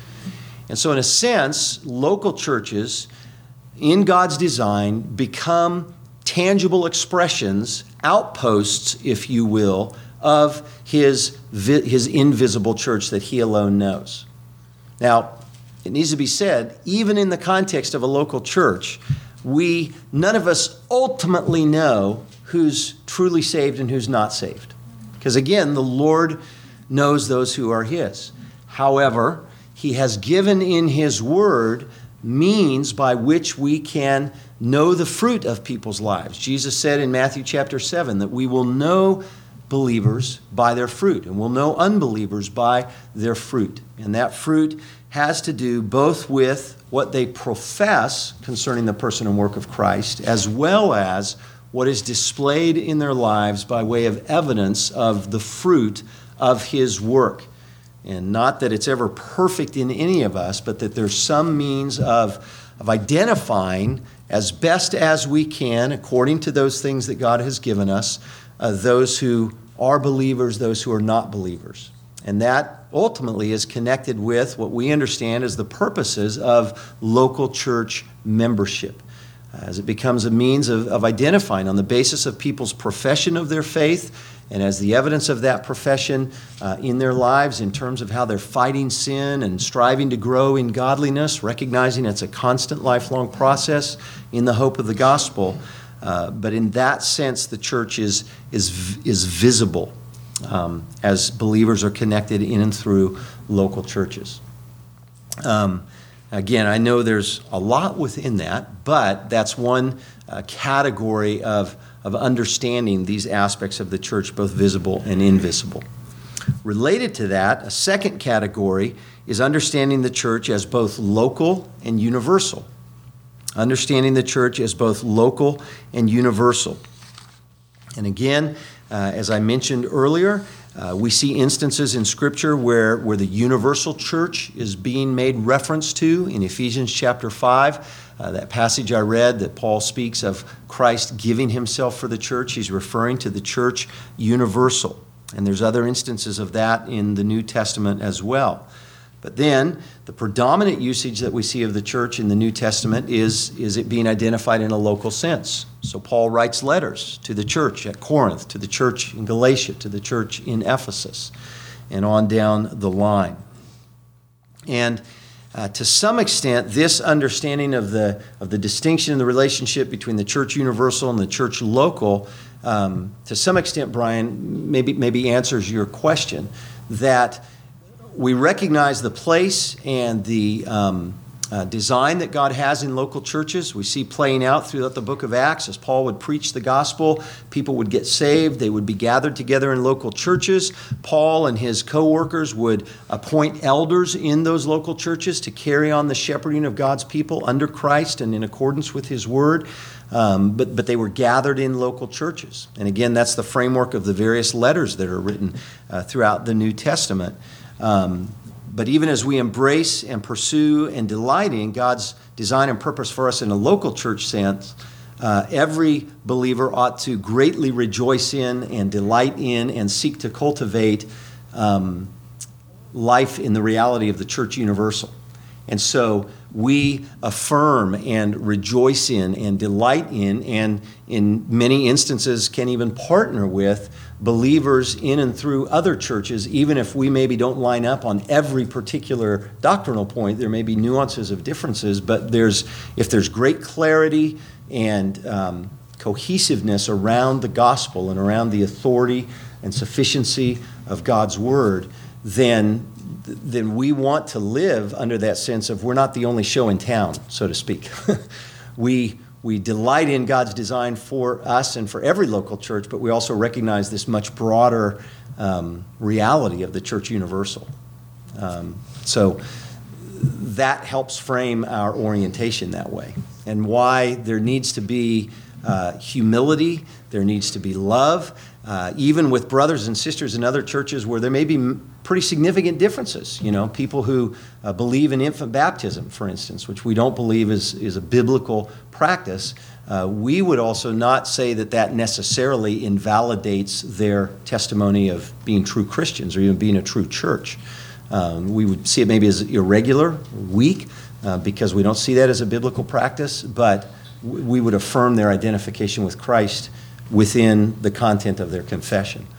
And so in a sense, local churches, in God's design, become tangible expressions, outposts, if you will, of his, his invisible church that he alone knows. Now, it needs to be said, even in the context of a local church, we, none of us ultimately know who's truly saved and who's not saved. Because again, the Lord knows those who are his. However, he has given in his word means by which we can know the fruit of people's lives. Jesus said in Matthew chapter seven that we will know believers by their fruit, and we'll know unbelievers by their fruit. And that fruit has to do both with what they profess concerning the person and work of Christ, as well as what is displayed in their lives by way of evidence of the fruit of his work. And not that it's ever perfect in any of us, but that there's some means of, of identifying as best as we can, according to those things that God has given us, uh, those who are believers, those who are not believers. And that ultimately is connected with what we understand as the purposes of local church membership, as it becomes a means of, of identifying on the basis of people's profession of their faith, and as the evidence of that profession uh, in their lives in terms of how they're fighting sin and striving to grow in godliness, recognizing it's a constant lifelong process in the hope of the gospel. Uh, but in that sense, the church is, is, is visible um, as believers are connected in and through local churches. Um, again, I know there's a lot within that, but that's one uh, category of of understanding these aspects of the church, both visible and invisible. Related to that, a second category is understanding the church as both local and universal. Understanding the church as both local and universal. And again, uh, as I mentioned earlier, uh, we see instances in Scripture where, where the universal church is being made reference to in Ephesians chapter five. Uh, that passage I read that Paul speaks of Christ giving himself for the church, he's referring to the church universal. And there's other instances of that in the New Testament as well. But then, the predominant usage that we see of the church in the New Testament is, is it being identified in a local sense. So Paul writes letters to the church at Corinth, to the church in Galatia, to the church in Ephesus, and on down the line. And Uh, to some extent, this understanding of the of the distinction in the relationship between the church universal and the church local, um, to some extent, Brian, maybe maybe answers your question, that we recognize the place and the um, uh, design that God has in local churches. We see playing out throughout the book of Acts as Paul would preach the gospel. People would get saved. They would be gathered together in local churches. Paul and his co-workers would appoint elders in those local churches to carry on the shepherding of God's people under Christ and in accordance with his word. Um, but, but they were gathered in local churches. And again, that's the framework of the various letters that are written uh, throughout the New Testament. Um, But even as we embrace and pursue and delight in God's design and purpose for us in a local church sense, uh, every believer ought to greatly rejoice in and delight in and seek to cultivate um, life in the reality of the church universal. And so we affirm and rejoice in and delight in, and in many instances can even partner with believers in and through other churches, even if we maybe don't line up on every particular doctrinal point. There may be nuances of differences, but there's if there's great clarity and um, cohesiveness around the gospel and around the authority and sufficiency of God's word, then then we want to live under that sense of we're not the only show in town, so to speak. we we delight in God's design for us and for every local church, but we also recognize this much broader um, reality of the church universal. Um, so that helps frame our orientation that way, and why there needs to be uh, humility, there needs to be love, uh, even with brothers and sisters in other churches where there may be m- pretty significant differences. You know, people who uh, believe in infant baptism, for instance, which we don't believe is, is a biblical practice. Uh, we would also not say that that necessarily invalidates their testimony of being true Christians or even being a true church. Um, we would see it maybe as irregular, weak, uh, because we don't see that as a biblical practice, but w- we would affirm their identification with Christ within the content of their confession.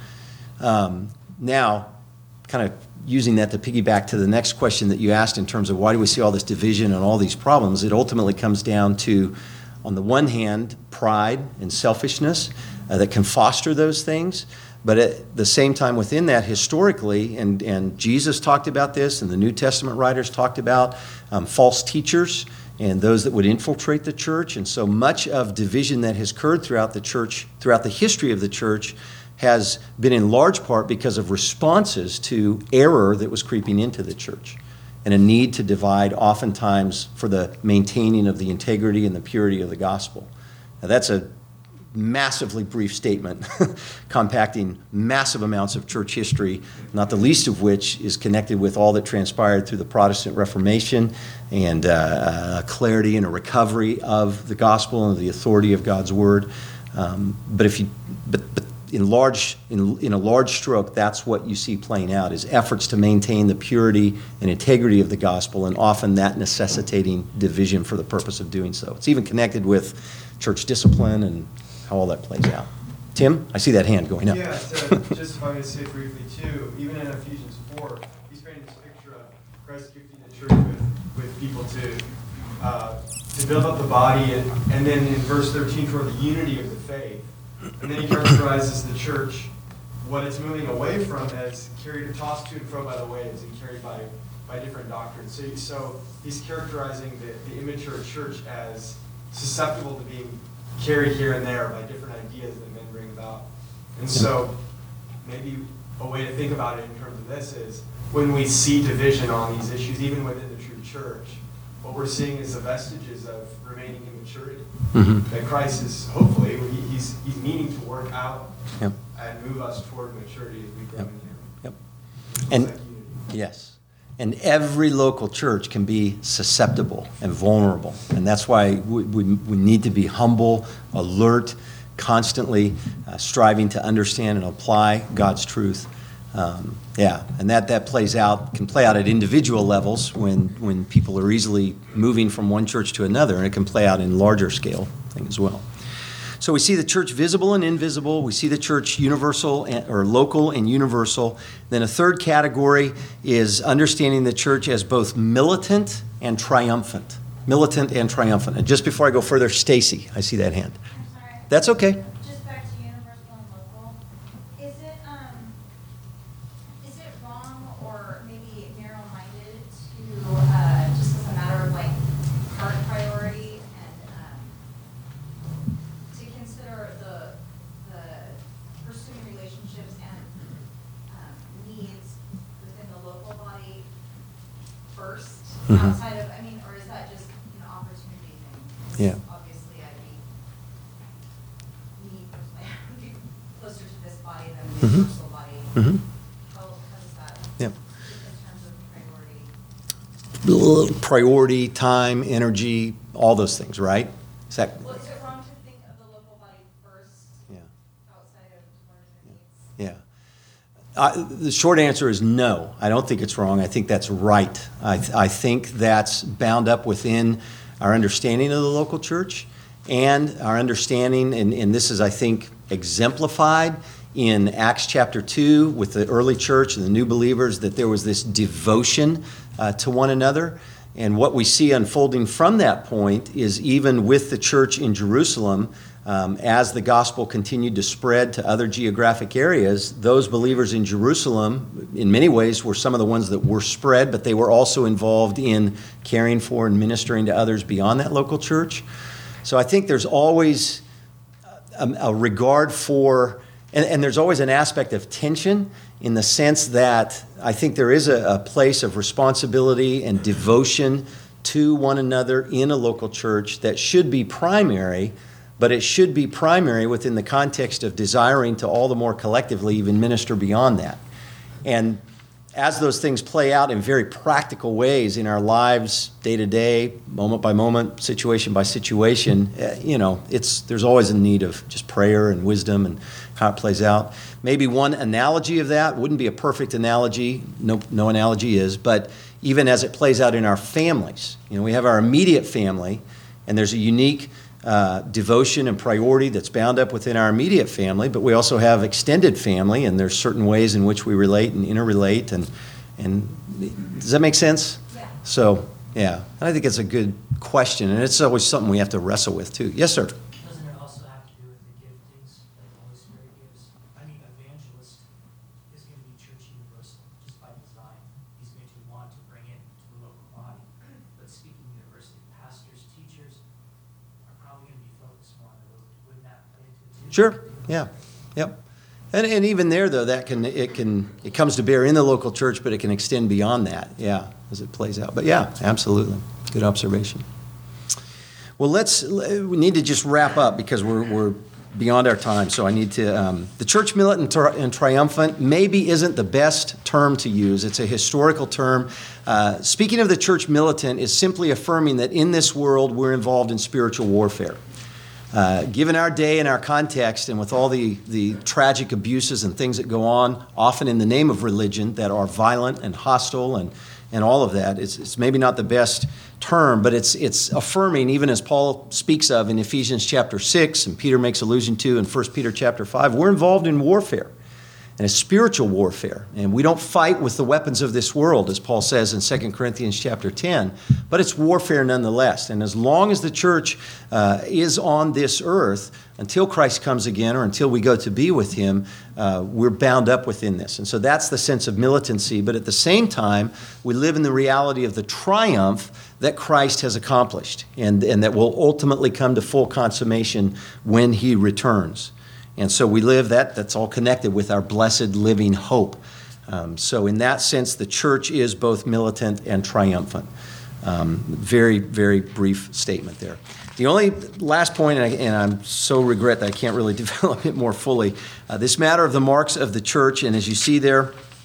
Um, now, kind of using that to piggyback to the next question that you asked in terms of why do we see all this division and all these problems, it ultimately comes down to, on the one hand, pride and selfishness uh, that can foster those things. But at the same time, within that, historically, and, and Jesus talked about this, and the New Testament writers talked about um, false teachers and those that would infiltrate the church. And so much of division that has occurred throughout the church, throughout the history of the church, has been in large part because of responses to error that was creeping into the church, and a need to divide oftentimes for the maintaining of the integrity and the purity of the gospel. Now, that's a massively brief statement, compacting massive amounts of church history, not the least of which is connected with all that transpired through the Protestant Reformation and uh, clarity and a recovery of the gospel and the authority of God's word. Um, but if you, but, but in large, in, in a large stroke, that's what you see playing out, is efforts to maintain the purity and integrity of the gospel, and often that necessitating division for the purpose of doing so. It's even connected with church discipline and how all that plays out. Tim, I see that hand going up. Yeah, so just if I may say briefly too, even in Ephesians four, he's painting this picture of Christ gifting the church with, with people to uh, to build up the body, and, and then in verse thirteen for the unity of the faith. And then he characterizes the church, what it's moving away from, as carried, tossed to and fro by the waves and carried by, by different doctrines. So, so he's characterizing the, the immature church as susceptible to being carried here and there by different ideas that men bring about. And so maybe a way to think about it in terms of this is, when we see division on these issues, even within the true church, what we're seeing is the vestiges of remaining immaturity. Mm-hmm. That Christ is, hopefully, he, he's, he's meaning to work out Yep. and move us toward maturity as we grow Yep. in Him. Yep. It's And like unity. yes. And every local church can be susceptible and vulnerable. And that's why we, we, we need to be humble, alert, constantly uh, striving to understand and apply God's truth. Um, yeah, and that, that plays out, can play out at individual levels when, when people are easily moving from one church to another, and it can play out in larger scale thing as well. So we see the church visible and invisible. We see the church universal and, or local and universal. Then a third category is understanding the church as both militant and triumphant. Militant and triumphant. And just before I go further, Stacy, I see that hand. I'm sorry. That's okay. Just back to universal and local. Is it, um, is it wrong or maybe narrow-minded to, uh, just as a matter of like heart priority and, um, to consider the, the pursuing relationships and, um, needs within the local body first, Mhm. outside of, I mean, or is that just an opportunity thing? 'Cause Yeah. Obviously, I'd be, need, like, closer to this body than the Mhm. universal body. Mm-hmm. How, how does that, Yeah. in terms of priority? Priority, time, energy, all those things, right? Is that, Well, is it wrong to think of the local body first yeah. outside of what are their needs? Yeah. Uh, the short answer is no. I don't think it's wrong. I think that's right. I, I think that's bound up within our understanding of the local church and our understanding, and, and this is, I think, exemplified in Acts chapter two with the early church and the new believers, that there was this devotion uh, to one another. And what we see unfolding from that point is even with the church in Jerusalem, Um, as the gospel continued to spread to other geographic areas, those believers in Jerusalem, in many ways, were some of the ones that were spread, but they were also involved in caring for and ministering to others beyond that local church. So I think there's always a, a regard for, and, and there's always an aspect of tension in the sense that I think there is a, a place of responsibility and devotion to one another in a local church that should be primary. But it should be primary within the context of desiring to all the more collectively even minister beyond that. And as those things play out in very practical ways in our lives, day to day, moment by moment, situation by situation, you know, it's there's always a need of just prayer and wisdom and how it plays out. Maybe one analogy of that wouldn't be a perfect analogy. No, no analogy is, but even as it plays out in our families, you know, we have our immediate family, and there's a unique Uh, devotion and priority that's bound up within our immediate family, but we also have extended family, and there's certain ways in which we relate and interrelate, and and does that make sense? Yeah. So, yeah, I think it's a good question, and it's always something we have to wrestle with too. Yes, sir. Doesn't it also have to do with the giftings that the Holy Spirit gives? I mean, evangelist is going to be church universal just by design. He's going to want to bring it to the local body. But speaking university, pastors, teachers are probably going to be focused more on the local. Wouldn't that play into it too? Sure. Yeah. Yep. And and even there though, that can it can it comes to bear in the local church, but it can extend beyond that. Yeah, as it plays out. But yeah, absolutely. Good observation. Well, let's we need to just wrap up because we're we're beyond our time. So I need to. Um, the church militant and triumphant maybe isn't the best term to use. It's a historical term. Uh, speaking of the church militant is simply affirming that in this world we're involved in spiritual warfare. Uh, given our day and our context, and with all the, the tragic abuses and things that go on, often in the name of religion, that are violent and hostile and, and all of that, it's, it's maybe not the best term, but it's, it's affirming, even as Paul speaks of in Ephesians chapter six, and Peter makes allusion to in First Peter chapter five, we're involved in warfare. And a spiritual warfare. And we don't fight with the weapons of this world, as Paul says in Second Corinthians chapter ten, but it's warfare nonetheless. And as long as the church uh, is on this earth, until Christ comes again or until we go to be with him, uh, we're bound up within this. And so that's the sense of militancy. But at the same time, we live in the reality of the triumph that Christ has accomplished and, and that will ultimately come to full consummation when he returns. And so we live that, that's all connected with our blessed living hope. Um, so in that sense, the church is both militant and triumphant. Um, very, very brief statement there. The only last point, and, I, and I'm so regret that I can't really develop it more fully, uh, this matter of the marks of the church, and as you see there,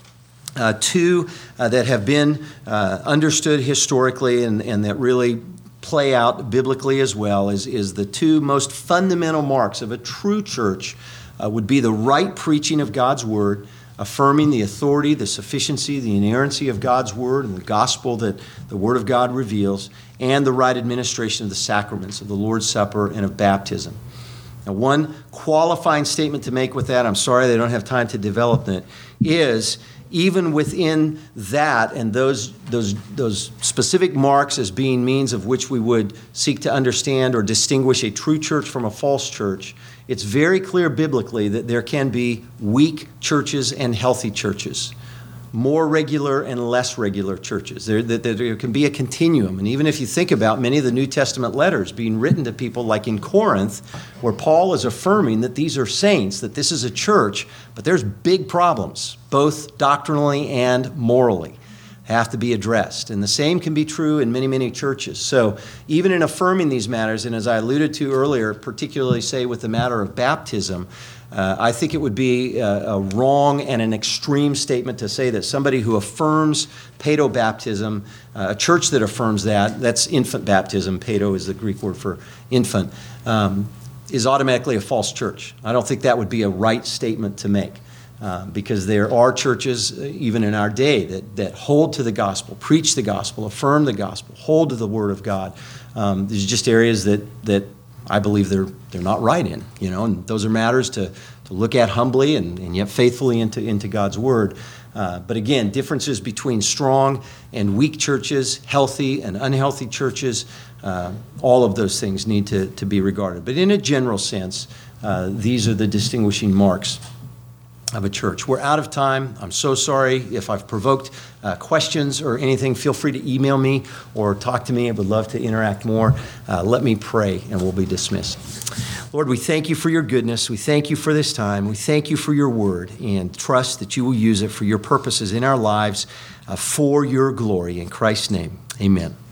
uh, two uh, that have been uh, understood historically and, and that really play out biblically as well is, is the two most fundamental marks of a true church uh, would be the right preaching of God's word, affirming the authority, the sufficiency, the inerrancy of God's word and the gospel that the word of God reveals, and the right administration of the sacraments of the Lord's Supper and of baptism. Now, one qualifying statement to make with that, I'm sorry they don't have time to develop it, is even within that and those, those, those specific marks as being means of which we would seek to understand or distinguish a true church from a false church, it's very clear biblically that there can be weak churches and healthy churches, more regular and less regular churches. There, there, there can be a continuum. And even if you think about many of the New Testament letters being written to people like in Corinth, where Paul is affirming that these are saints, that this is a church, but there's big problems, both doctrinally and morally, have to be addressed. And the same can be true in many, many churches. So even in affirming these matters, and as I alluded to earlier, particularly say with the matter of baptism, Uh, I think it would be a, a wrong and an extreme statement to say that somebody who affirms paedobaptism, uh, a church that affirms that, that's infant baptism, paedo is the Greek word for infant, um, is automatically a false church. I don't think that would be a right statement to make. uh, because there are churches, uh, even in our day, that, that hold to the gospel, preach the gospel, affirm the gospel, hold to the word of God. Um, there's just areas that, that I believe they're, they're not right in, you know, and those are matters to, to look at humbly and, and yet faithfully into, into God's word. Uh, but again, differences between strong and weak churches, healthy and unhealthy churches, uh, all of those things need to, to be regarded. But in a general sense, uh, these are the distinguishing marks of a church. We're out of time. I'm so sorry if I've provoked uh, questions or anything. Feel free to email me or talk to me. I would love to interact more. Uh, let me pray and we'll be dismissed. Lord, we thank you for your goodness. We thank you for this time. We thank you for your word and trust that you will use it for your purposes in our lives uh, for your glory. In Christ's name, amen.